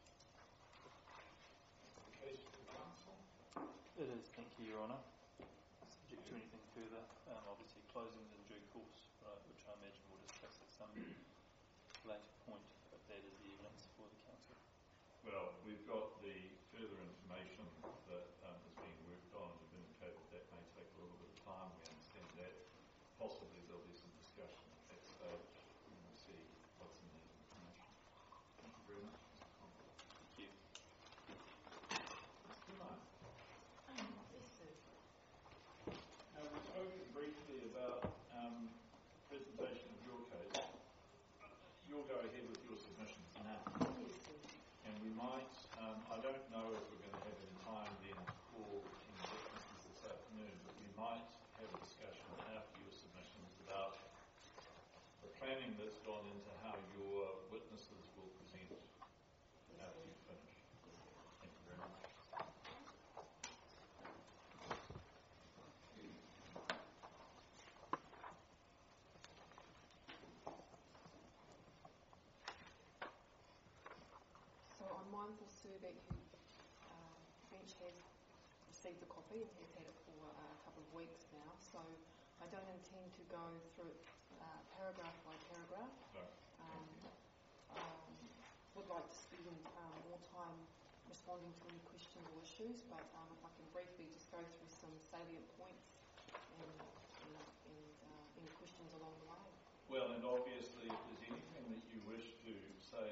Speaker 5: The case for the Council?
Speaker 2: It is, thank you, Your Honour. Subject to anything further, um, obviously closings in due course, uh, which I imagine we'll discuss at some later point, but that is the evidence for the Council.
Speaker 5: Well, we've got the further information that um, is being worked on. You've indicated that may take a little bit of time. We understand that. Possibly there'll be some discussion at that stage when we see what's in that information. Thank you very much, Mister Conway.
Speaker 2: Thank you.
Speaker 5: Mister Mark. Now, we've spoken briefly about um, presentation of your case. You'll go ahead with your submissions now. And we might, um, I don't know if we're going to have any time then for any witnesses this afternoon, but we might have a discussion after your submissions about the planning that's gone into how your witnesses will present after you finish. Thank you very much.
Speaker 10: So I'm mindful, Sue, that you, uh, Bench has received a copy and has had it for uh, a couple of weeks now, so I don't intend to go through it uh, paragraph by paragraph.
Speaker 5: No.
Speaker 10: Um, um, would like to spend um, more time responding to any questions or issues, but um, if I can briefly just go through some salient points and, and, and uh, any questions along the way.
Speaker 5: Well, and obviously if there's anything that you wish to say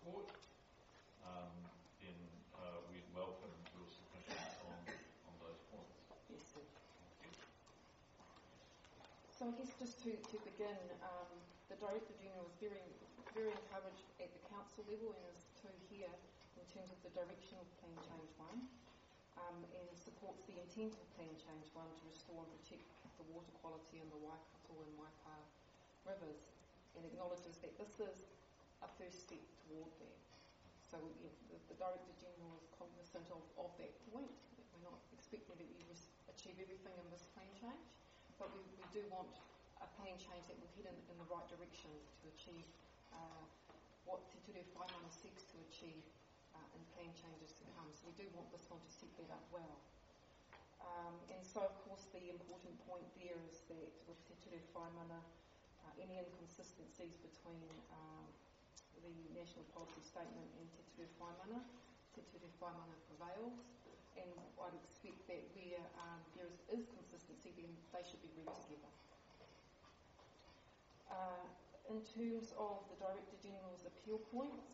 Speaker 5: court, um, then uh, we'd welcome your submissions on, on those points.
Speaker 10: Yes, sir.
Speaker 5: Thank you.
Speaker 10: So I guess just to, to begin, um, the Director General is very, very encouraged at the council level and is too here in terms of the direction of Plan Change one, um, and supports the intent of Plan Change one to restore and protect the water quality in the Waikato and Waipa rivers, and acknowledges that this is a first step toward that. So yeah, the, the Director General is cognizant of, of that point. We're not expecting that we res- achieve everything in this plan change, but we, we do want a plan change that will head in, in the right direction to achieve uh, what Te Ture Whaimana seeks to achieve uh, in plan changes to come. So we do want this one to set that up well. Um, and so, of course, the important point there is that with Te Ture Whaimana, uh, any inconsistencies between um, the National Policy Statement and Te Ture Whaimana, Te Ture Whaimana prevails, and I'd expect that where um, there is, is consistency, then they should be read together. Uh, in terms of the Director General's appeal points,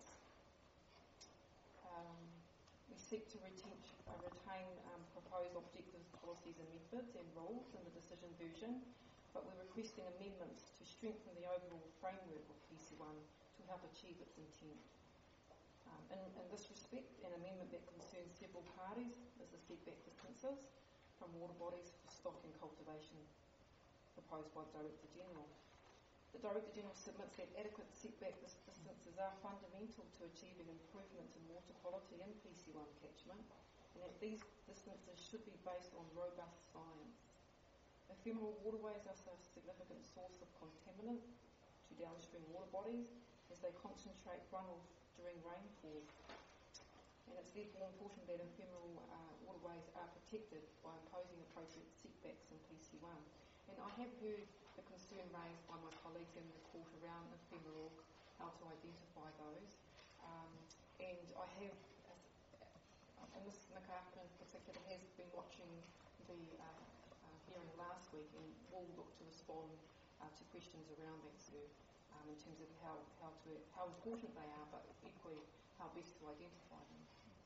Speaker 10: um, we seek to retain, uh, retain um, proposed objectives, policies and methods and rules in the decision version, but we're requesting amendments to strengthen the overall framework of P C one to help achieve its intent. Um, in, in this respect, an amendment that concerns several parties is the setback distances from water bodies for stock and cultivation proposed by the Director General. The Director General submits that adequate setback distances are fundamental to achieving improvement in water quality in P C one catchment, and that these distances should be based on robust science. Ephemeral waterways are a significant source of contaminant to downstream water bodies as they concentrate runoff during rainfall, and it's therefore important that ephemeral uh, waterways are protected by imposing appropriate setbacks in P C one. And I have heard the concern raised by my colleagues in the court around ephemeral, how to identify those, um, and I have, uh, Miz McArthur in particular has been watching the uh, uh, hearing last week and will look to respond uh, to questions around that, sir. Um, in terms of how, how, to, how important they are, but equally how best to identify them.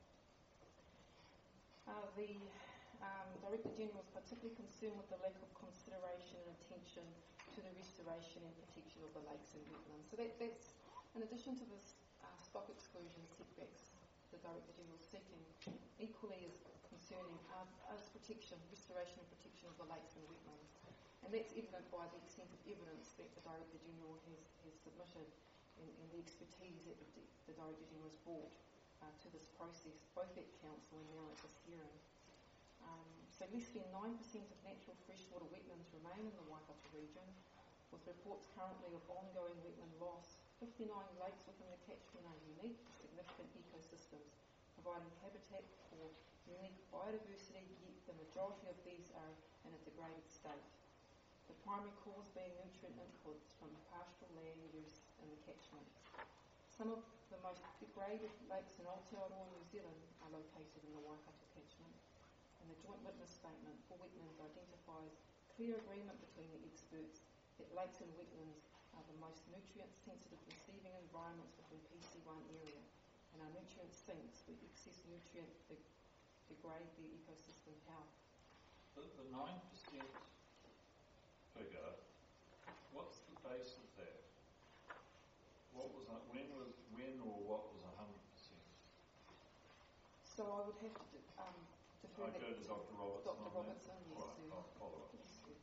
Speaker 10: Uh, the um, Director General is particularly concerned with the lack of consideration and attention to the restoration and protection of the lakes and wetlands. So that, that's, in addition to this uh, stock exclusion setbacks the Director General is seeking, equally is concerning uh, is protection, restoration and protection of the lakes and wetlands. And that's evident by the extent of evidence that the Director General has, has submitted and, and the expertise that the, the Director General has brought uh, to this process, both at Council and now at this hearing. Um, so less than nine percent of natural freshwater wetlands remain in the Waikato region, with reports currently of ongoing wetland loss. fifty-nine lakes within the catchment are unique, significant ecosystems, providing habitat for unique biodiversity, yet the majority of these are in a degraded state. The primary cause being nutrient inputs from pastoral land use in the catchment. Some of the most degraded lakes in Aotearoa, New Zealand are located in the Waikato catchment, and the joint witness statement for wetlands identifies clear agreement between the experts that lakes and wetlands are the most nutrient-sensitive receiving environments within P C one area, and are nutrient sinks where excess nutrient de- degrade the ecosystem health.
Speaker 5: The, the nine percent figure, what's the base of that? What was that, when was when or what was a hundred percent?
Speaker 10: So I would have to um, defer
Speaker 5: I
Speaker 10: that
Speaker 5: go to Doctor Robertson.
Speaker 10: Doctor
Speaker 5: on
Speaker 10: Robertson,
Speaker 5: that.
Speaker 10: yes,
Speaker 5: Right,
Speaker 10: sir.
Speaker 5: I'll follow up.
Speaker 10: Yes, sir.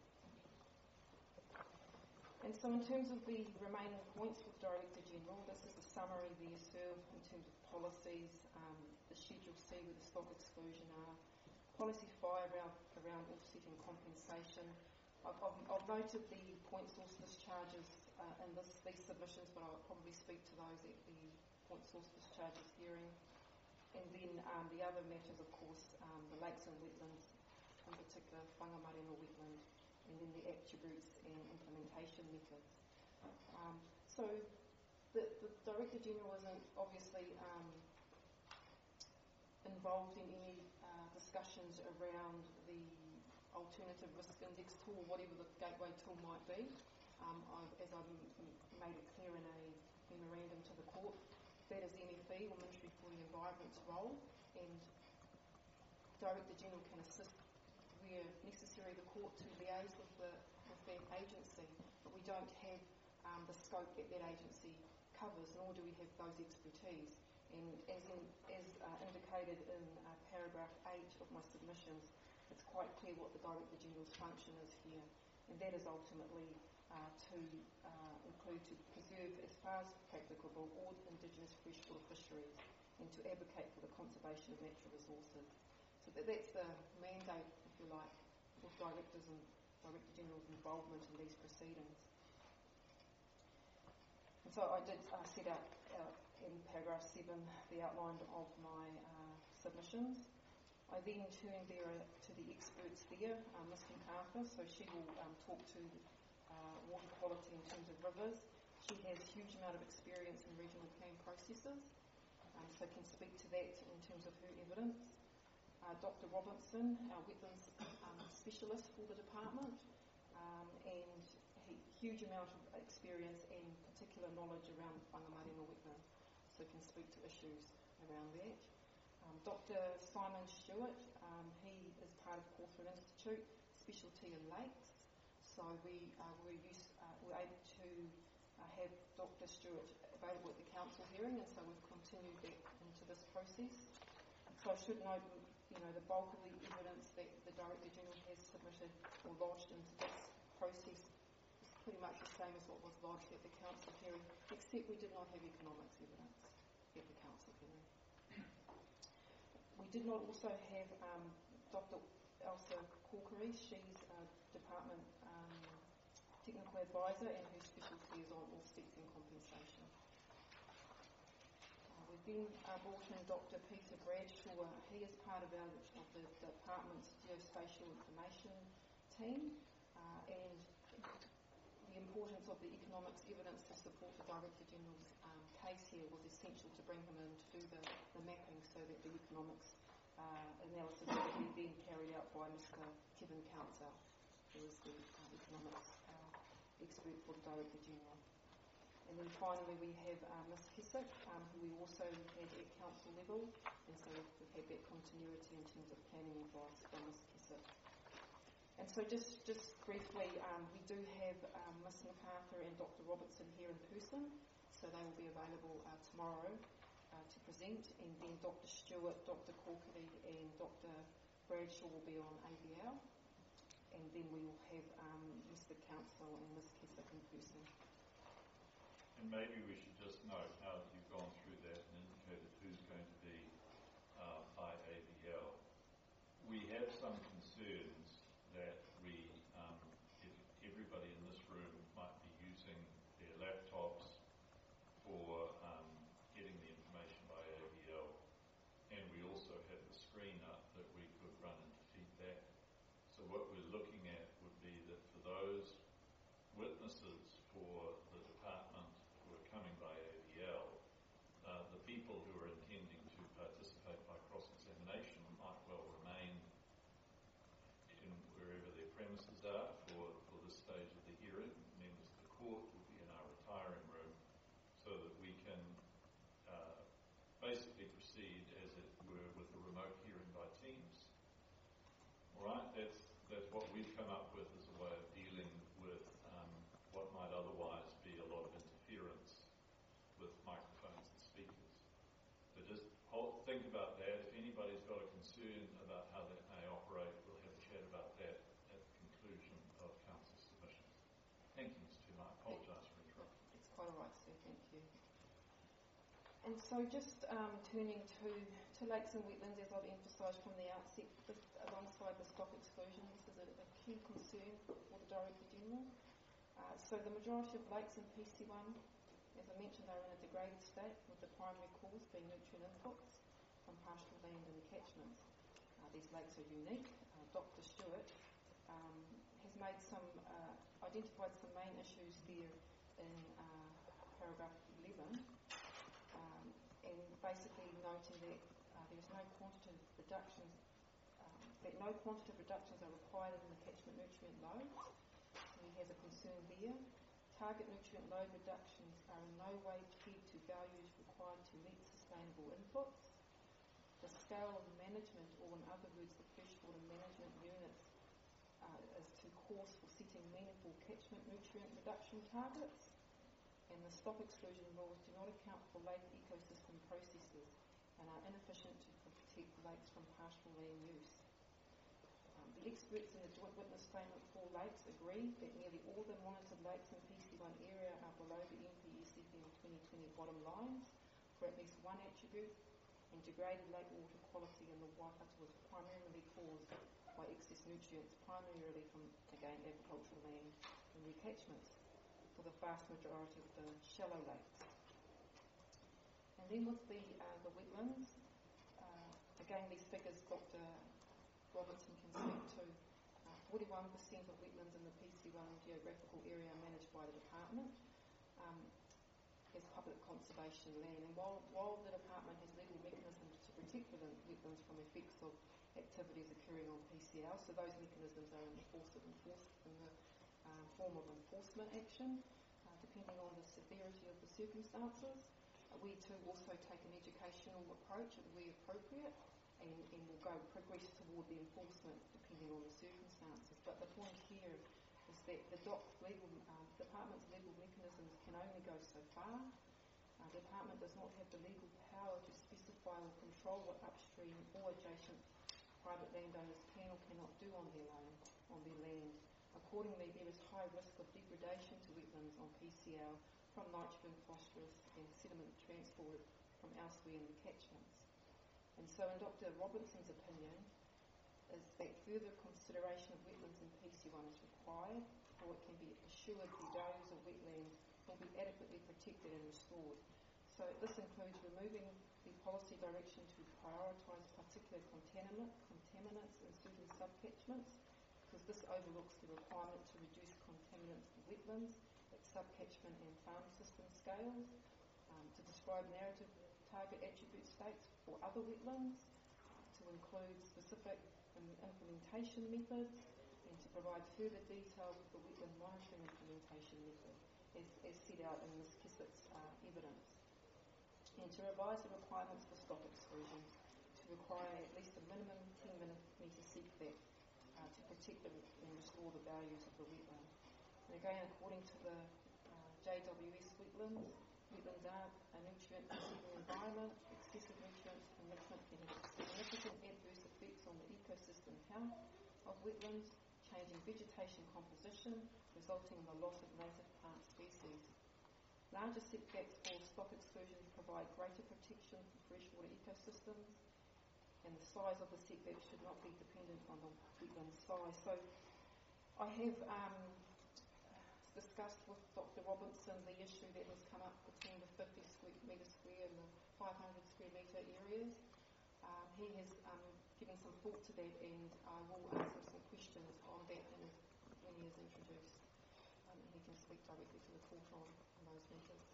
Speaker 10: And so in terms of the remaining points with Director General, this is a summary there, sir, in terms of policies, um, the Schedule C with the stock exclusion are, Policy five around, around offsetting compensation. I've, I've, I've noted the point source discharges uh, in this, these submissions, but I'll probably speak to those at the point source discharges hearing. And then um, the other matters, of course, um, the lakes and wetlands, in particular, Whangamareno wetland, and then the attributes and implementation methods. Um, so the, the Director General isn't obviously um, involved in any uh, discussions around the alternative risk index tool, whatever the gateway tool might be. Um, I've, as I've m- made it clear in a memorandum to the court, that is any B, or Ministry for the Environment's role, and Director General can assist where necessary the court to liaise with the with that agency, but we don't have um, the scope that that agency covers, nor do we have those expertise. And as, in, as uh, indicated in uh, paragraph eight of my submissions, it's quite clear what the Director General's function is here, and that is ultimately uh, to uh, include to preserve as far as practicable all indigenous freshwater fisheries and to advocate for the conservation of natural resources. So that, that's the mandate, if you like, of Directors and Director General's involvement in these proceedings. And so I did uh, set out uh, in paragraph seven the outline of my uh, submissions. I then turned there uh, to the experts there, uh, Miz MacArthur, so she will um, talk to uh, water quality in terms of rivers. She has a huge amount of experience in regional plan processes, um, so can speak to that in terms of her evidence. Uh, Doctor Robinson, our wetlands um, specialist for the department, um, and he huge amount of experience and particular knowledge around Whangamarima wetlands, so can speak to issues around that. Um, Doctor Simon Stewart, um, he is part of Cawthron Institute, specialty in lakes, so we uh, were, used, uh, were able to uh, have Doctor Stewart available at the council hearing, and so we've continued that into this process. So I should note, you know, the bulk of the evidence that the Director General has submitted or lodged into this process is pretty much the same as what was lodged at the council hearing, except we did not have economics evidence at the council hearing. We did not also have um, Doctor Elsa Corkery. She's a department um, technical advisor, and her specialty is on offsets and compensation. Uh, we then uh, brought in Doctor Peter Bradshaw. He is part of our of the department's geospatial information team, uh, and the importance of the economics evidence to support the Director General's um, case here was essential to bring him in to do the, the mapping so that the economics uh, analysis would be then carried out by Mister Kevin Council, who is the uh, economics uh, expert for the Director General. And then finally we have uh, Miz Kissick, um, who we also had at council level, and so we've had that continuity in terms of planning advice from Miz Kissick. And so just, just briefly, um, we do have um, Miz MacArthur and Doctor Robertson here in person, so they will be available uh, tomorrow uh, to present, and then Doctor Stewart, Doctor Corkery and Doctor Bradshaw will be on A B L, and then we will have um, Mister Council and Miz Kissick in person.
Speaker 5: And maybe we should just note, now that you've gone through that and indicated who's going to be uh, by A B L, we have some concerns that we, um, if everybody in this room might be using their laptops for um, getting the information by A B L, and we also have the screen up that we could run into feedback. So what we're looking at would be that for those witnesses for the department who are coming by A B L, uh, the people who are intending to participate by cross-examination might well remain in wherever their premises are for, for this stage of the hearing. Members of the court will be in our retiring room so that we can uh, basically proceed, as it were, with a remote hearing by Teams. All right, that's, that's what we've come up with as a way of dealing with um, what might otherwise be a lot of interference with microphones and speakers. So just hold, think about that. If anybody's got a concern about how that may operate, we'll have a chat about that at the conclusion of council submissions. Thank you, Mister Chairman. I apologise for interrupting.
Speaker 10: It's quite all right, sir. Thank you. And so just um, turning to, to lakes and wetlands, as I've emphasised from the outset, this, alongside the stock exclusion, this is a, a key concern for the Director General. Uh, so the majority of lakes in P C one, as I mentioned, are in a degraded state, with the primary cause being nutrient inputs from pastoral land and the catchments. Uh, these lakes are unique. Uh, Doctor Stewart um, has made some, uh, identified some main issues there in uh, paragraph eleven, um, and basically noting that uh, there's no quantitative reductions, um, that no quantitative reductions are required in the catchment nutrient load. So he has a concern there. Target nutrient load reductions are in no way pegged to values required to meet sustainable sustainable inputs. The scale of management, or in other words, the freshwater management units, uh, is too coarse for setting meaningful catchment nutrient reduction targets. And the stock exclusion rules do not account for lake ecosystem processes and are inefficient to protect lakes from pastoral land use. Um, the experts in the joint witness statement for lakes agree that nearly all the monitored lakes in P C one area are below the N P S F M twenty twenty bottom lines for at least one attribute, and degraded lake water quality in the Waikato was primarily caused by excess nutrients, primarily from, again, agricultural land and recatchments for the vast majority of the shallow lakes. And then with the uh, the wetlands, uh, again these figures Doctor Robertson can speak to. Uh, forty-one percent of wetlands in the P C one geographical area are managed by the department um, as public conservation land. And while, while the department has legal mechanisms to protect wetlands from effects of activities occurring on P C L, so those mechanisms are in the, force of enforce, in the uh, form of enforcement action, uh, depending on the severity of the circumstances. Uh, we too also take an educational approach where appropriate, and, and will go progress toward the enforcement depending on the circumstances. But the point here is that the D O C's legal, uh, department's legal mechanisms can only go so far. Uh, the department does not have the legal power to specify or control what upstream or adjacent private landowners can or cannot do on their land. On their land. Accordingly, there is high risk of degradation to wetlands on P C L from nitrogen, phosphorus and sediment transported from elsewhere in the catchments. And so in Doctor Robinson's opinion is that further consideration of wetlands in P C one is required, or it can be assured the values of wetlands will be adequately protected and restored. So this includes removing the policy direction to prioritise particular contaminant, contaminants in certain subcatchments, because this overlooks the requirement to reduce contaminants for wetlands at subcatchment and farm system scales, um, to describe narrative target attribute states for other wetlands, to include specific um, implementation methods, and to provide further details of the wetland monitoring implementation method as, as set out in Miz Kessett's uh, evidence, and to revise the requirements for stock exclusions to require at least a minimum ten metre setback uh, to protect the, and restore the values of the wetland. And again, according to the uh, J W S wetlands, wetlands are a nutrient-consuming environment. Excessive nutrient enrichment can have significant adverse effects on the ecosystem health of wetlands, changing vegetation composition, resulting in the loss of native plant species. Larger setbacks for stock exclusions provide greater protection for freshwater ecosystems, and the size of the setback should not be dependent on the wetland size. So I have um, discussed with Doctor Robinson the issue that has come up between the fifty metre square and the five hundred square metre areas. Um, he has um, given some thought to that, and I will ask him some questions on that in his, when he is introduced. Um, and he can speak directly to the court on, on those matters.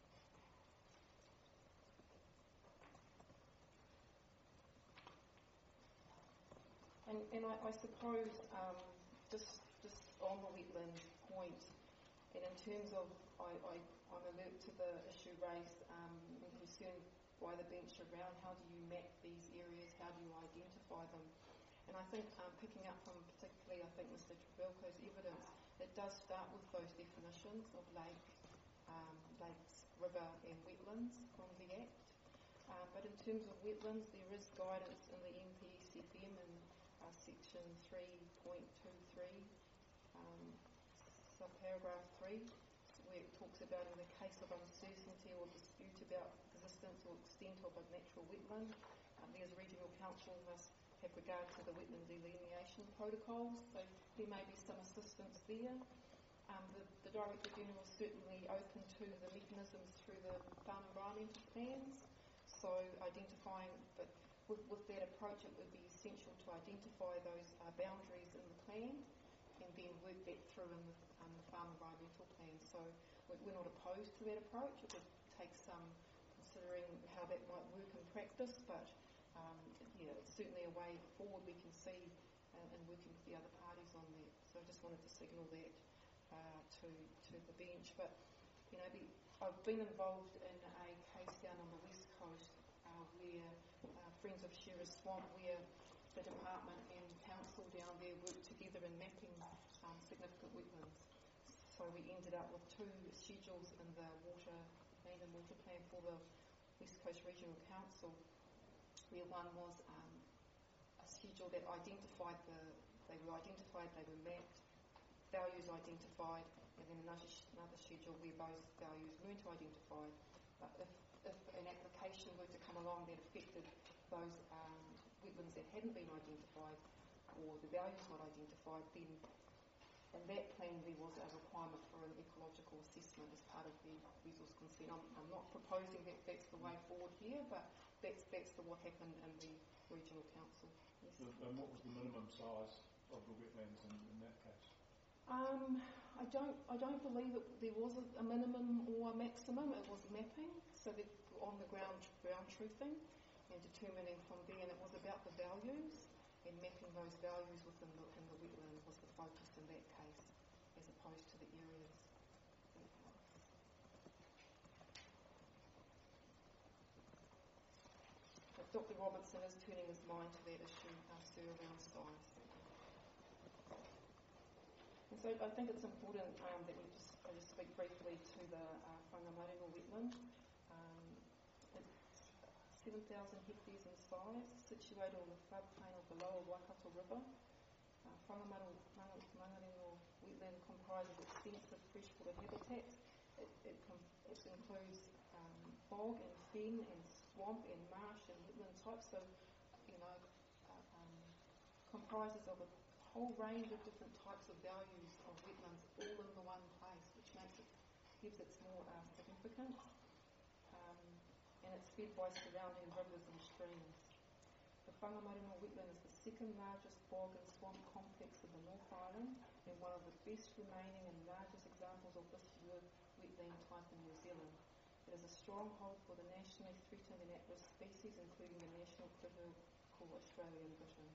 Speaker 10: And, and I, I suppose um, just just on the wetland point, and in terms of, I, I, I'm alert to the issue raised um, and concerned by the bench around how do you map these areas, how do you identify them. And I think um, picking up from particularly, I think, Mister Trebilco's evidence, it does start with those definitions of lake, um, lakes, river and wetlands from the Act. Um, but in terms of wetlands, there is guidance in the N P S F M in uh, section three point two three, um, subparagraph three, where it talks about in the case of uncertainty or dispute about existence or extent of a natural wetland, um, the regional council must have regard to the wetland delineation protocols, so there may be some assistance there. Um, the, the Director General is certainly open to the mechanisms through the farm environmental plans, so identifying, but with, with that approach it would be essential to identify those uh, boundaries in the plan and then work that through in the, um, the farm environmental plan. So we're not opposed to that approach. It would take some considering how that might work in practice, but um, yeah, it's certainly a way forward we can see uh, and working with the other parties on that. So I just wanted to signal that uh, to to the bench. But you know, the, I've been involved in a case down on the west coast uh, where uh, Friends of Shearers Swamp, where the department and council down there worked together in mapping um, significant wetlands. So we ended up with two schedules in the water, land and water plan for the West Coast Regional Council, where one was um, a schedule that identified the, they were identified, they were mapped, values identified, and then another, another schedule where those values weren't identified. But if, if an application were to come along that affected those um, wetlands that hadn't been identified, or the values not identified, then in that plan there was a requirement for an ecological assessment as part of the resource consent. I'm, I'm not proposing that that's the way forward here, but that's that's the, what happened in the regional council. Yes.
Speaker 5: And what was the minimum size of the wetlands in, in that case?
Speaker 10: Um, I don't I don't believe that there was a, a minimum or a maximum. It was mapping, so that on the ground ground truthing and determining from there, and it was about the values. And mapping those values within the, in the wetland was the focus in that case, as opposed to the areas. But Doctor Robertson is turning his mind to that issue, uh, Sue, around size. And so I think it's important um, that we just, I just speak briefly to the uh, Whangamareno wetland. Um, seven thousand hectares in size, situated on the floodplain of the lower Waikato River. Uh, Whangamareno wetland comprises extensive freshwater habitat. It, it, com- it includes um, bog and fen and swamp and marsh and wetland types, so, you know, uh, um, comprises of a whole range of different types of values of wetlands all in the one place, which makes it, gives it more uh, significance. Um, and it's fed by surrounding rivers and streams. The Whangamareno wetland is the second largest bog and swamp complex of the North Island and one of the best remaining and largest examples of this wetland type in New Zealand. It is a stronghold for the nationally threatened and at-risk species, including the national critical Australian bittern.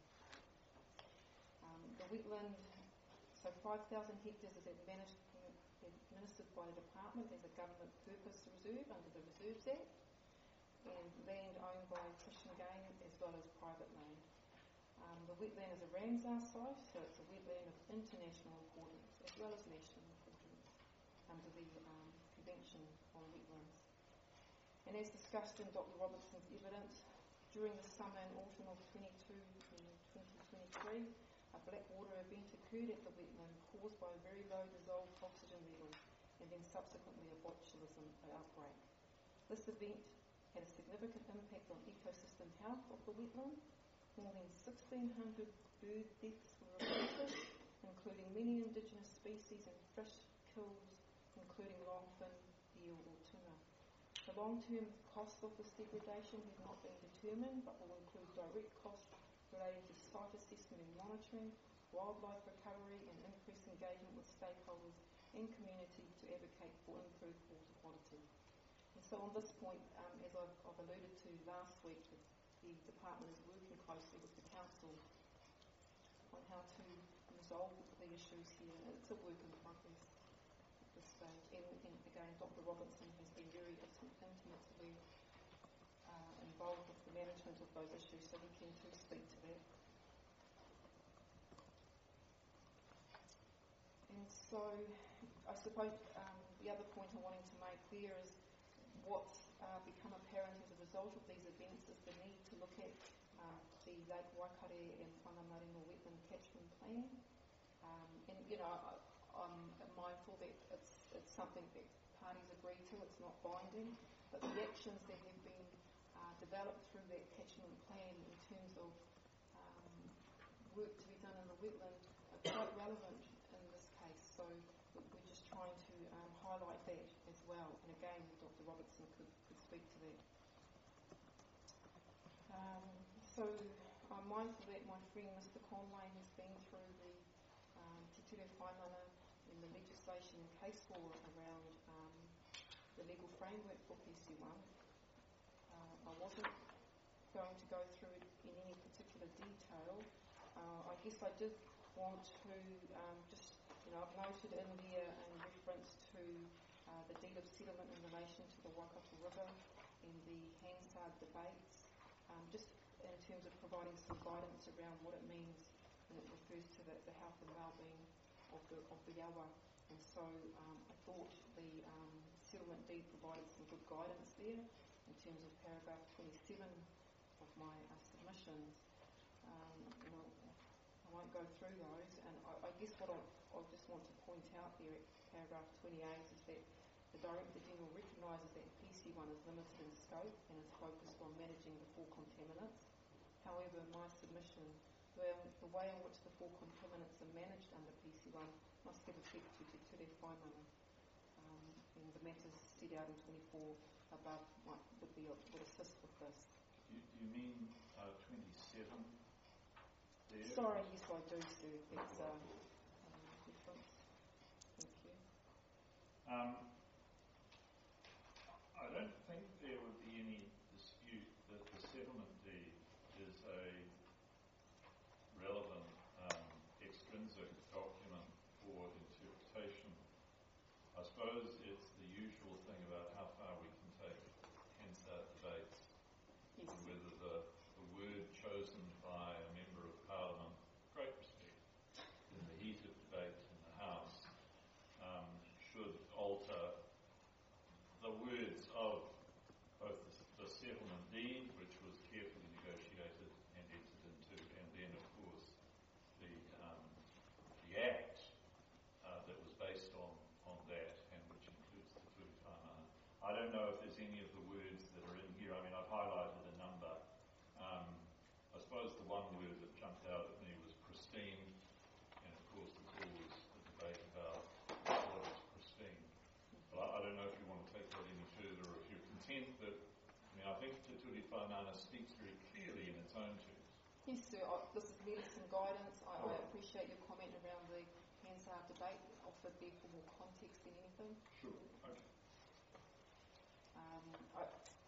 Speaker 10: Um, the wetland, so five thousand hectares is administered by the department as a government purpose reserve under the Reserves Act, and land owned by Fish and Game as well as private land. Um, the wetland is a Ramsar site, so it's a wetland of international importance as well as national importance under the um, Convention on Wetlands. And as discussed in Doctor Robertson's evidence, during the summer and autumn of twenty-two and twenty twenty-three, a black water event occurred at the wetland caused by a very low dissolved oxygen level and then subsequently a botulism outbreak. This event had a significant impact on ecosystem health of the wetland. More than sixteen hundred bird deaths were reported, including many indigenous species and fish kills, including longfin, eel or tuna. The long-term cost of this degradation has not been determined, but will include direct costs relating to site assessment and monitoring, wildlife recovery and increased engagement with stakeholders and community to advocate for improved water quality. And so on this point, um, as I've, I've alluded to last week, the, the department is working closely with the council on how to resolve the issues here. And it's a work in progress at this stage. And, and again, Doctor Robertson has been very intimately uh, involved with the management of those issues, so he can too speak to that. And so I suppose um, the other point I'm wanting to make there is what's uh, become apparent as a result of these events is the need to look at uh, the Lake Waikare and Whangamareno wetland catchment plan. Um, and, you know, I, I'm mindful that it's, it's something that parties agree to, it's not binding, but the actions that have been uh, developed through that catchment plan in terms of um, work to be done in the wetland are quite relevant in this case. So we're just trying to um, highlight that as well. And again, Doctor Robertson could, could speak to that. Um, so I'm mindful that my friend Mister Conway has been through the um, Te Ture Whaimana in the legislation and case law around um, the legal framework for P C one. Uh, I wasn't going to go through it in any particular detail. Uh, I guess I did want to um, just, you know, I've noted in there in reference to uh, the deed of settlement in relation to the Waikato River and the Hansard debates just in terms of providing some guidance around what it means when it refers to the, the health and well-being of the, of the Yawa. And so um, I thought the um, settlement deed provided some good guidance there in terms of paragraph twenty-seven of my uh, submissions. Um, you know, I won't go through those, and I, I guess what I, I just want to point out there at paragraph twenty-eight is that the Director General recognises that P C one is limited in scope and is focused on managing the four contaminants. However, my submission, the, the way in which the four contaminants are managed under P C one must give effect to Te Ture Whaimana. Um, and the matters set out in twenty-four above might, would, be, would assist with this.
Speaker 5: Do you, do you mean uh, twenty-seven there?
Speaker 10: Sorry, yes I do, sir. That's uh, um, different. Thank you.
Speaker 5: Um, I don't think there would be any dispute that the settlement deed is a relevant um, extrinsic document for interpretation. I suppose it's the usual thing about how far we can take Hansard debates,
Speaker 10: Yes.
Speaker 5: and whether the, the word chosen by a member of Parliament, great respect, in the heat of debate in the House, um, should alter the words of both the, the settlement deed, which was carefully negotiated and entered into, and then, of course, the um, the Act uh, that was based on, on that, and which includes the Turi Whaimana. I don't know if there's any of the words that are in here. I mean, I've highlighted a number. Um, I suppose the one word that jumped out at me was pristine, and of course there's always a debate about what is pristine. But I, I don't know if you want to take that any further, or if you're content that, I mean, I think Te Ture Whaimana speaks very clearly in its own terms.
Speaker 10: Yes, sir. I, this is merely some guidance. I, I
Speaker 5: Right.
Speaker 10: appreciate your comment around the Hansard debate, offered there for more context than anything.
Speaker 5: Sure. Okay.
Speaker 10: Um, I,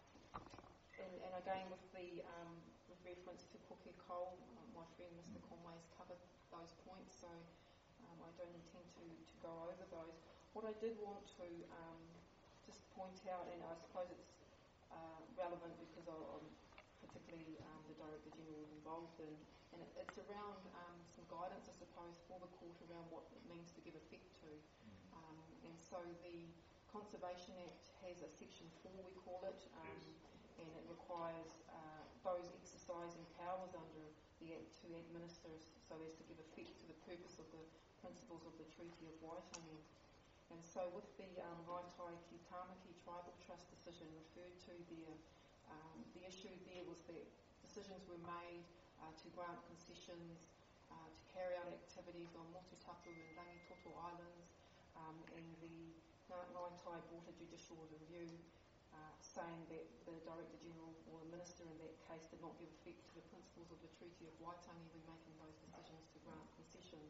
Speaker 10: and, and again, with the um, with reference to Puke Coal, um, my friend Mister Conway has covered those points, so um, I don't intend to, to go over those. What I did want to um, just point out, and I suppose it's uh, relevant because I, I'm particularly um, the Director General was involved in, and it, it's around um, some guidance, I suppose, for the court around what it means to give effect to. Um, and so the Conservation Act has a section four, we call it, um,
Speaker 5: Yes.
Speaker 10: and it requires uh, those exercising powers under the Act to administer so as to give effect to the purpose of the principles of the Treaty of Waitangi. And so with the um, Ngaitai Ki Tāmaki Tribal Trust decision referred to there, um, the issue there was that decisions were made uh, to grant concessions, uh, to carry out activities on Motutapu and Rangitoto Islands, um, and the Ngaitai brought a judicial review uh, saying that the Director General or the Minister in that case did not give effect to the principles of the Treaty of Waitangi when making those decisions to grant concessions.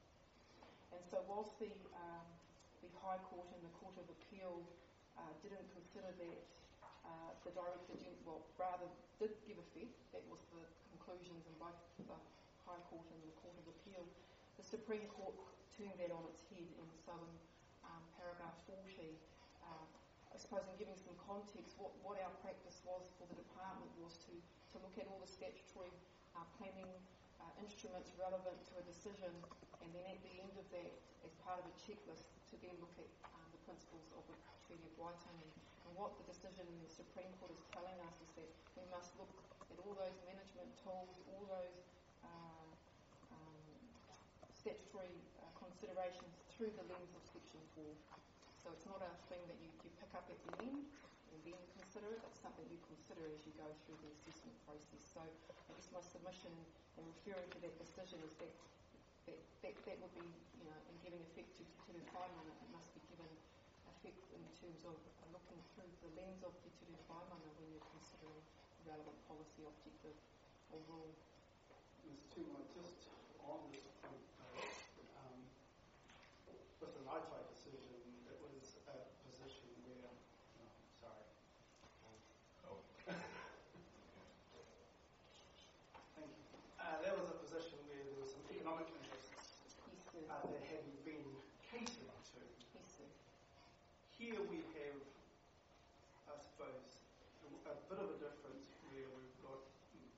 Speaker 10: And so whilst the, um, the High Court and the Court of Appeal uh, didn't consider that uh, the Director General, well, rather did give effect, that was the conclusions in both the High Court and the Court of Appeal, the Supreme Court turned that on its head, and so in um, paragraph forty, uh, I suppose in giving some context, what, what our practice was for the department was to, to look at all the statutory uh, planning uh, instruments relevant to a decision, and then at the end of that, as part of a checklist, to then look at um, the principles of the Treaty of Waitangi. And what the decision in the Supreme Court is telling us is that we must look at all those management tools, all those uh, um, statutory uh, considerations through the lens of Section four. So it's not a thing that you, you pick up at the end and then consider it, it's something you consider as you go through the assessment process. So I guess my submission in referring to that decision is that that, that, that would be, you know, in giving effect to Te Ture Whaimana, it must be given effect in terms of uh, looking through the lens of Te Ture Whaimana when you're considering the relevant policy objective or rule.
Speaker 6: Miz Tumai, just on this point, uh, um, with the Ngaitai decision, it was a position where, no, sorry.
Speaker 5: Oh.
Speaker 6: Thank you. Uh, there was a position where there was some economic interests
Speaker 10: Yes, sir.
Speaker 6: uh, that hadn't been catered to.
Speaker 10: Yes, sir.
Speaker 6: Here we have, I suppose, a, a bit of a difference where we've got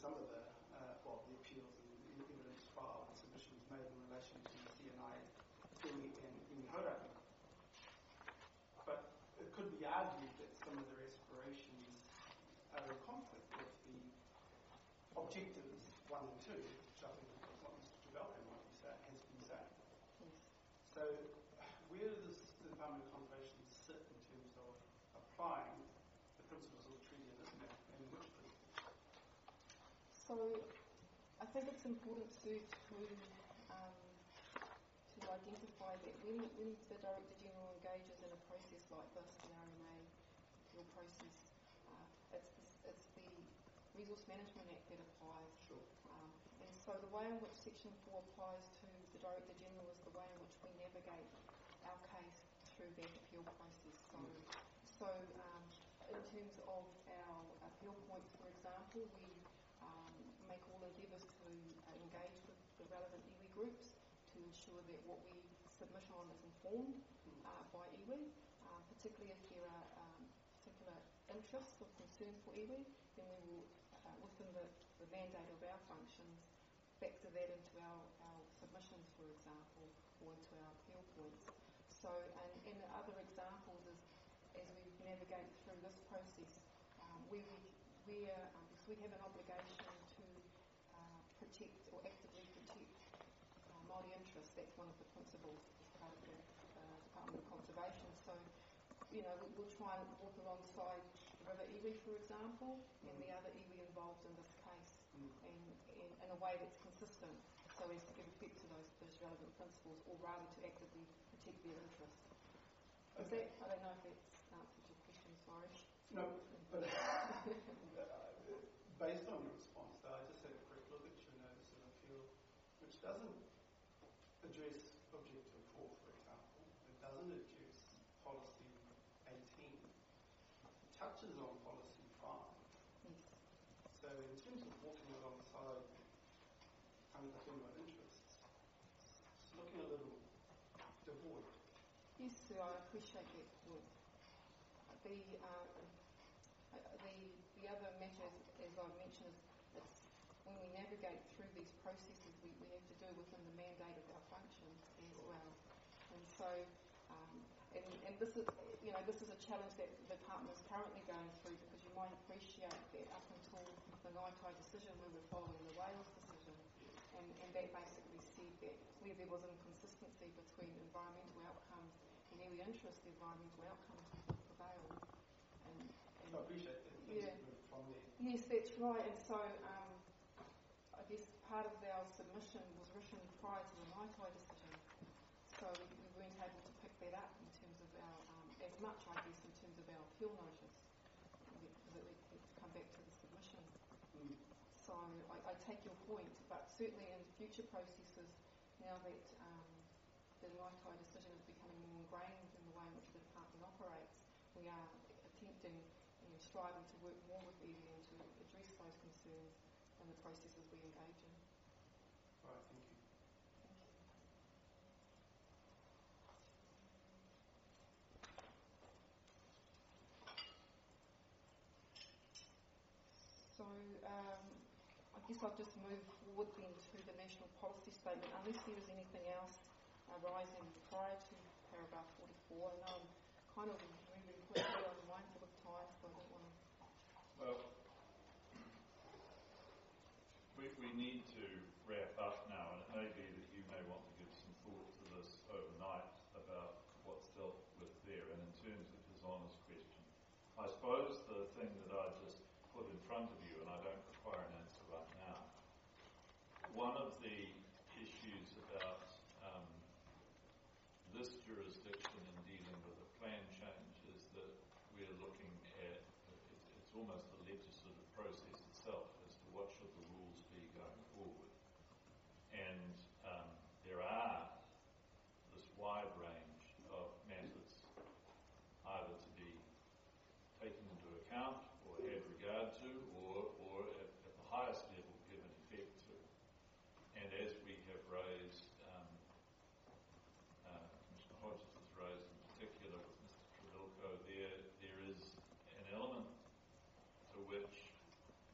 Speaker 6: some of the, uh, well, the appeals and the evidence filed and submissions made in relation to the C N I Iwi and Imihorangi. But it could be argued that some of their aspirations are in conflict with the objectives one and two, which I think is what Mister Javelka might be saying, has been saying.
Speaker 10: Yes.
Speaker 6: So where does the Department of Conservation sit in terms of applying the principles of the treaty in this matter, and which principles?
Speaker 10: So I think it's important to to, um, to identify that when, when the Director General engages in a process like this, the R M A appeal process, uh, it's, the, it's the Resource Management Act that applies.
Speaker 6: Sure.
Speaker 10: Um, and so the way in which Section four applies to the Director General is the way in which we navigate our case through that appeal process. So, so um, in terms of our appeal points, for example, we um, make all endeavours to uh, engage with the relevant iwi groups to ensure that what we submit on is informed uh, by iwi, uh, particularly if there are um, particular interests or concerns for iwi, then we will, uh, within the, the mandate of our functions, factor that into our, our submissions, for example, or into our appeal points. So, and, and other examples is, as we navigate through this process, um, where we, where, um, because we have an obligation to uh, protect or actively protect uh, Māori interests. That's one of the principles as part of the uh, Department of Conservation. So, you know, we, we'll try and walk alongside the River iwi, for example, and the other iwi involved in this case,
Speaker 6: Mm.
Speaker 10: and, and in a way that's consistent, so as to give effect to those, those relevant principles, or rather to actively protect their interests. Is
Speaker 6: Okay.
Speaker 10: that, I don't know if that's answered your question, sorry.
Speaker 6: No, but based on your response, though, I just had a quick look at your notice of appeal, which doesn't address Objective four, for example. It doesn't address Policy eighteen. It touches on Policy five.
Speaker 10: Yes.
Speaker 6: So in terms of walking alongside underfirma interests, it's looking a little devoid.
Speaker 10: Yes, sir, I appreciate that point. The, um, the, the other matter, as I've mentioned, is it's when we navigate through these processes, we, we have to do within the mandate of our functions as well. And so, um, and, and this is, you know, this is a challenge that the department is currently going through, because you might appreciate that up until the Ngaitai decision, we were following the Wales decision, and, and that basically said that where there was inconsistency between environmental outcomes and iwi interest, the environmental outcomes would prevail. And, and
Speaker 6: So I appreciate that.
Speaker 10: Yeah.
Speaker 6: From there.
Speaker 10: Yes, that's right. And so um, I guess part of our submission was written prior to the Ngaitai decision, so we, we weren't able to pick that up in terms of our, um, as much, I guess, in terms of our appeal notice, because it had to come back to the submission.
Speaker 6: Mm.
Speaker 10: So I, I take your point, but certainly in future processes, now that um, the Ngaitai decision is becoming more ingrained in the way in which the department operates, we are attempting and striving to work more with iwi and to address those concerns in the processes we engage in.
Speaker 6: Right, thank you.
Speaker 10: Thank you. So um, I guess I'll just move forward then to the national policy statement, unless there is anything else arising prior to paragraph forty-four. I know I'm kind of moving quickly, I'm mindful of time, so I don't want to...
Speaker 5: Well, we, we need to wrap up now, and it may be that you may want to give some thought to this overnight about what's dealt with there, and in terms of his honours question. I suppose the thing that I just put in front of you, and I don't require an answer right now, one of the issues about um, this jurisdiction in dealing with a plan change is that we're looking at, it's almost the legislative process itself as to what should the rules be going forward. And um, there are this wide range of matters either to be taken into account or had regard to, or, or at, at the highest level given effect to. And as we have raised, um, uh, Commissioner Hodges has raised in particular with Mister Trebilco, there there is an element to which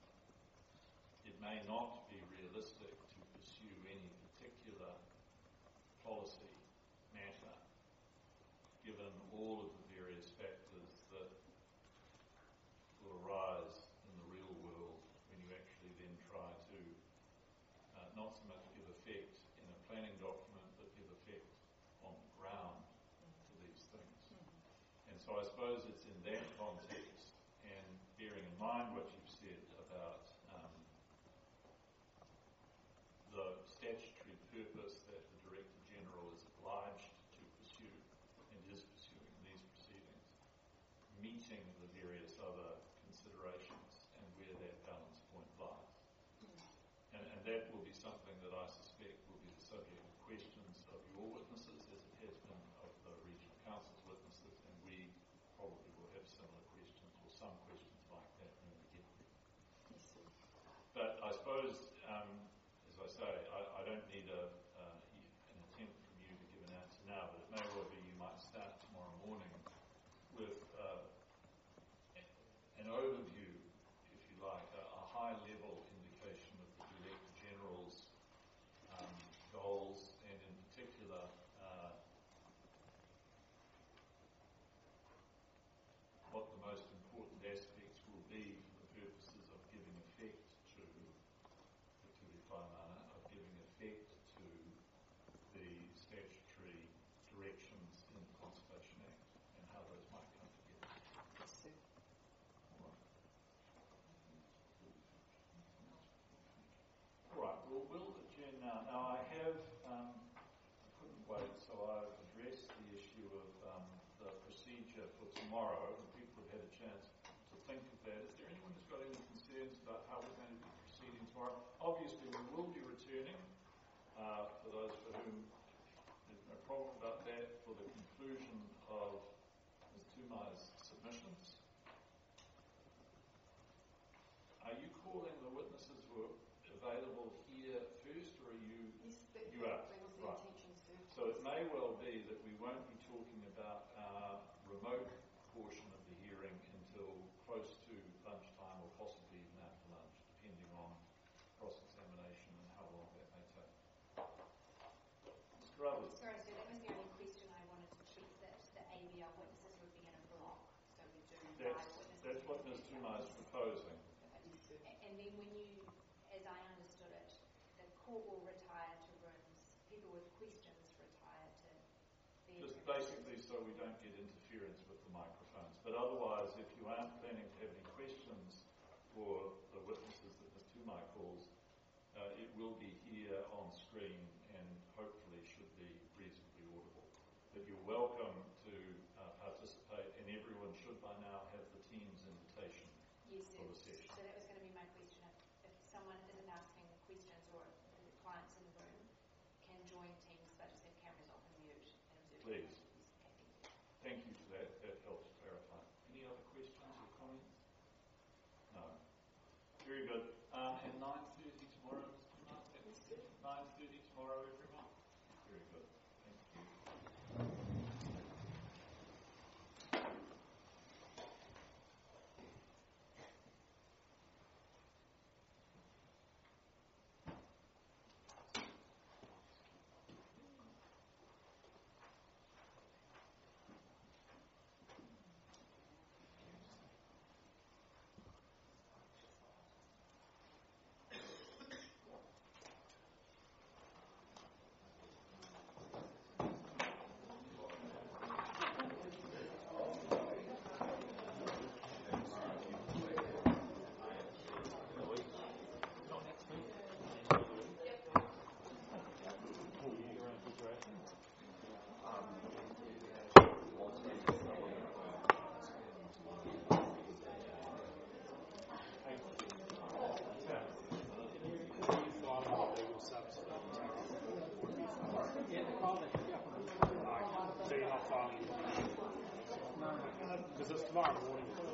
Speaker 5: may not be realistic to pursue any particular policy matter, given all of the various factors that will arise in the real world when you actually then try to uh, not so much give effect in a planning document, but give effect on the ground to these things. And so I suppose it's in that context, and bearing in mind what you've said about um, the statutory purpose that the Director General is obliged to pursue and is pursuing in these proceedings, meeting the various other considerations and where that balance point lies. And, and that will be something that I suspect will be the subject of questions of your witnesses, as it has been of the Regional Council's witnesses, and we probably will have similar questions or some questions like that when we get there.
Speaker 10: Yes, sir.
Speaker 5: But I suppose, um, as I say, I, I don't need a, uh, an attempt from you to give an answer now, but it may well be you might start tomorrow morning with uh, an overview, if you like, a, a high-level indication of the Director General's um, goals, and in particular uh, what the most important aspects will be for the purposes of giving effect to the Turi Whaimana, of giving effect to the statutory directions in the Conservation Act, and how those might come together.
Speaker 10: Yes, sir.
Speaker 5: All right. All right, well, we'll adjourn now. Now, I have, um, I couldn't wait, so I've addressed the issue of um, the procedure for tomorrow, and people have had a chance to think of that. Is there anyone who's got any concerns about how we're going to be proceeding tomorrow? Obviously, we will be returning, uh, for those for whom there's no problem about that, for the conclusion of Miz Tumai's submissions. Are you calling the witnesses who are available here first, or are you?
Speaker 10: Yes, that,
Speaker 5: You are.
Speaker 10: that was the
Speaker 5: Right.
Speaker 10: intention, sir.
Speaker 5: So it may well be that we won't be talking about our remote portion of the hearing until close to lunchtime, or possibly even after lunch, depending on cross-examination and how long that may take. Mister Ruddle.
Speaker 11: Sorry, sir, that was the only question I wanted to check, that the A B R witnesses would be in a block, so we do
Speaker 5: That's,
Speaker 11: five witnesses.
Speaker 5: that's what Miz Tumai is proposing.
Speaker 10: Yes, sir.
Speaker 11: A- And then when you, as I understood it, the court will retire to rooms, people with questions retire to their
Speaker 5: Just
Speaker 11: rooms.
Speaker 5: basically so we don't get interference with the microphones. But otherwise, if you aren't planning to have any questions for the witnesses that Miz Tumai calls, uh, it will be here on screen and hopefully should be reasonably audible. But you're welcome to uh, participate, and everyone should by now have the Teams invitation
Speaker 11: Yes,
Speaker 5: for
Speaker 11: sir.
Speaker 5: the session.
Speaker 11: So that was going to be my question. If, if someone isn't asking questions, or if the client's in the room, can join Teams but just have cameras off and mute and observe.
Speaker 5: Please.
Speaker 11: Yes, okay, thank you.
Speaker 5: Thank you for that. That helps clarify. Any other questions or comments? No. Very good. Um, and nine thirty tomorrow, Mister Martin? nine thirty tomorrow, everyone? Very good. Thank you.
Speaker 12: Because it's tomorrow morning.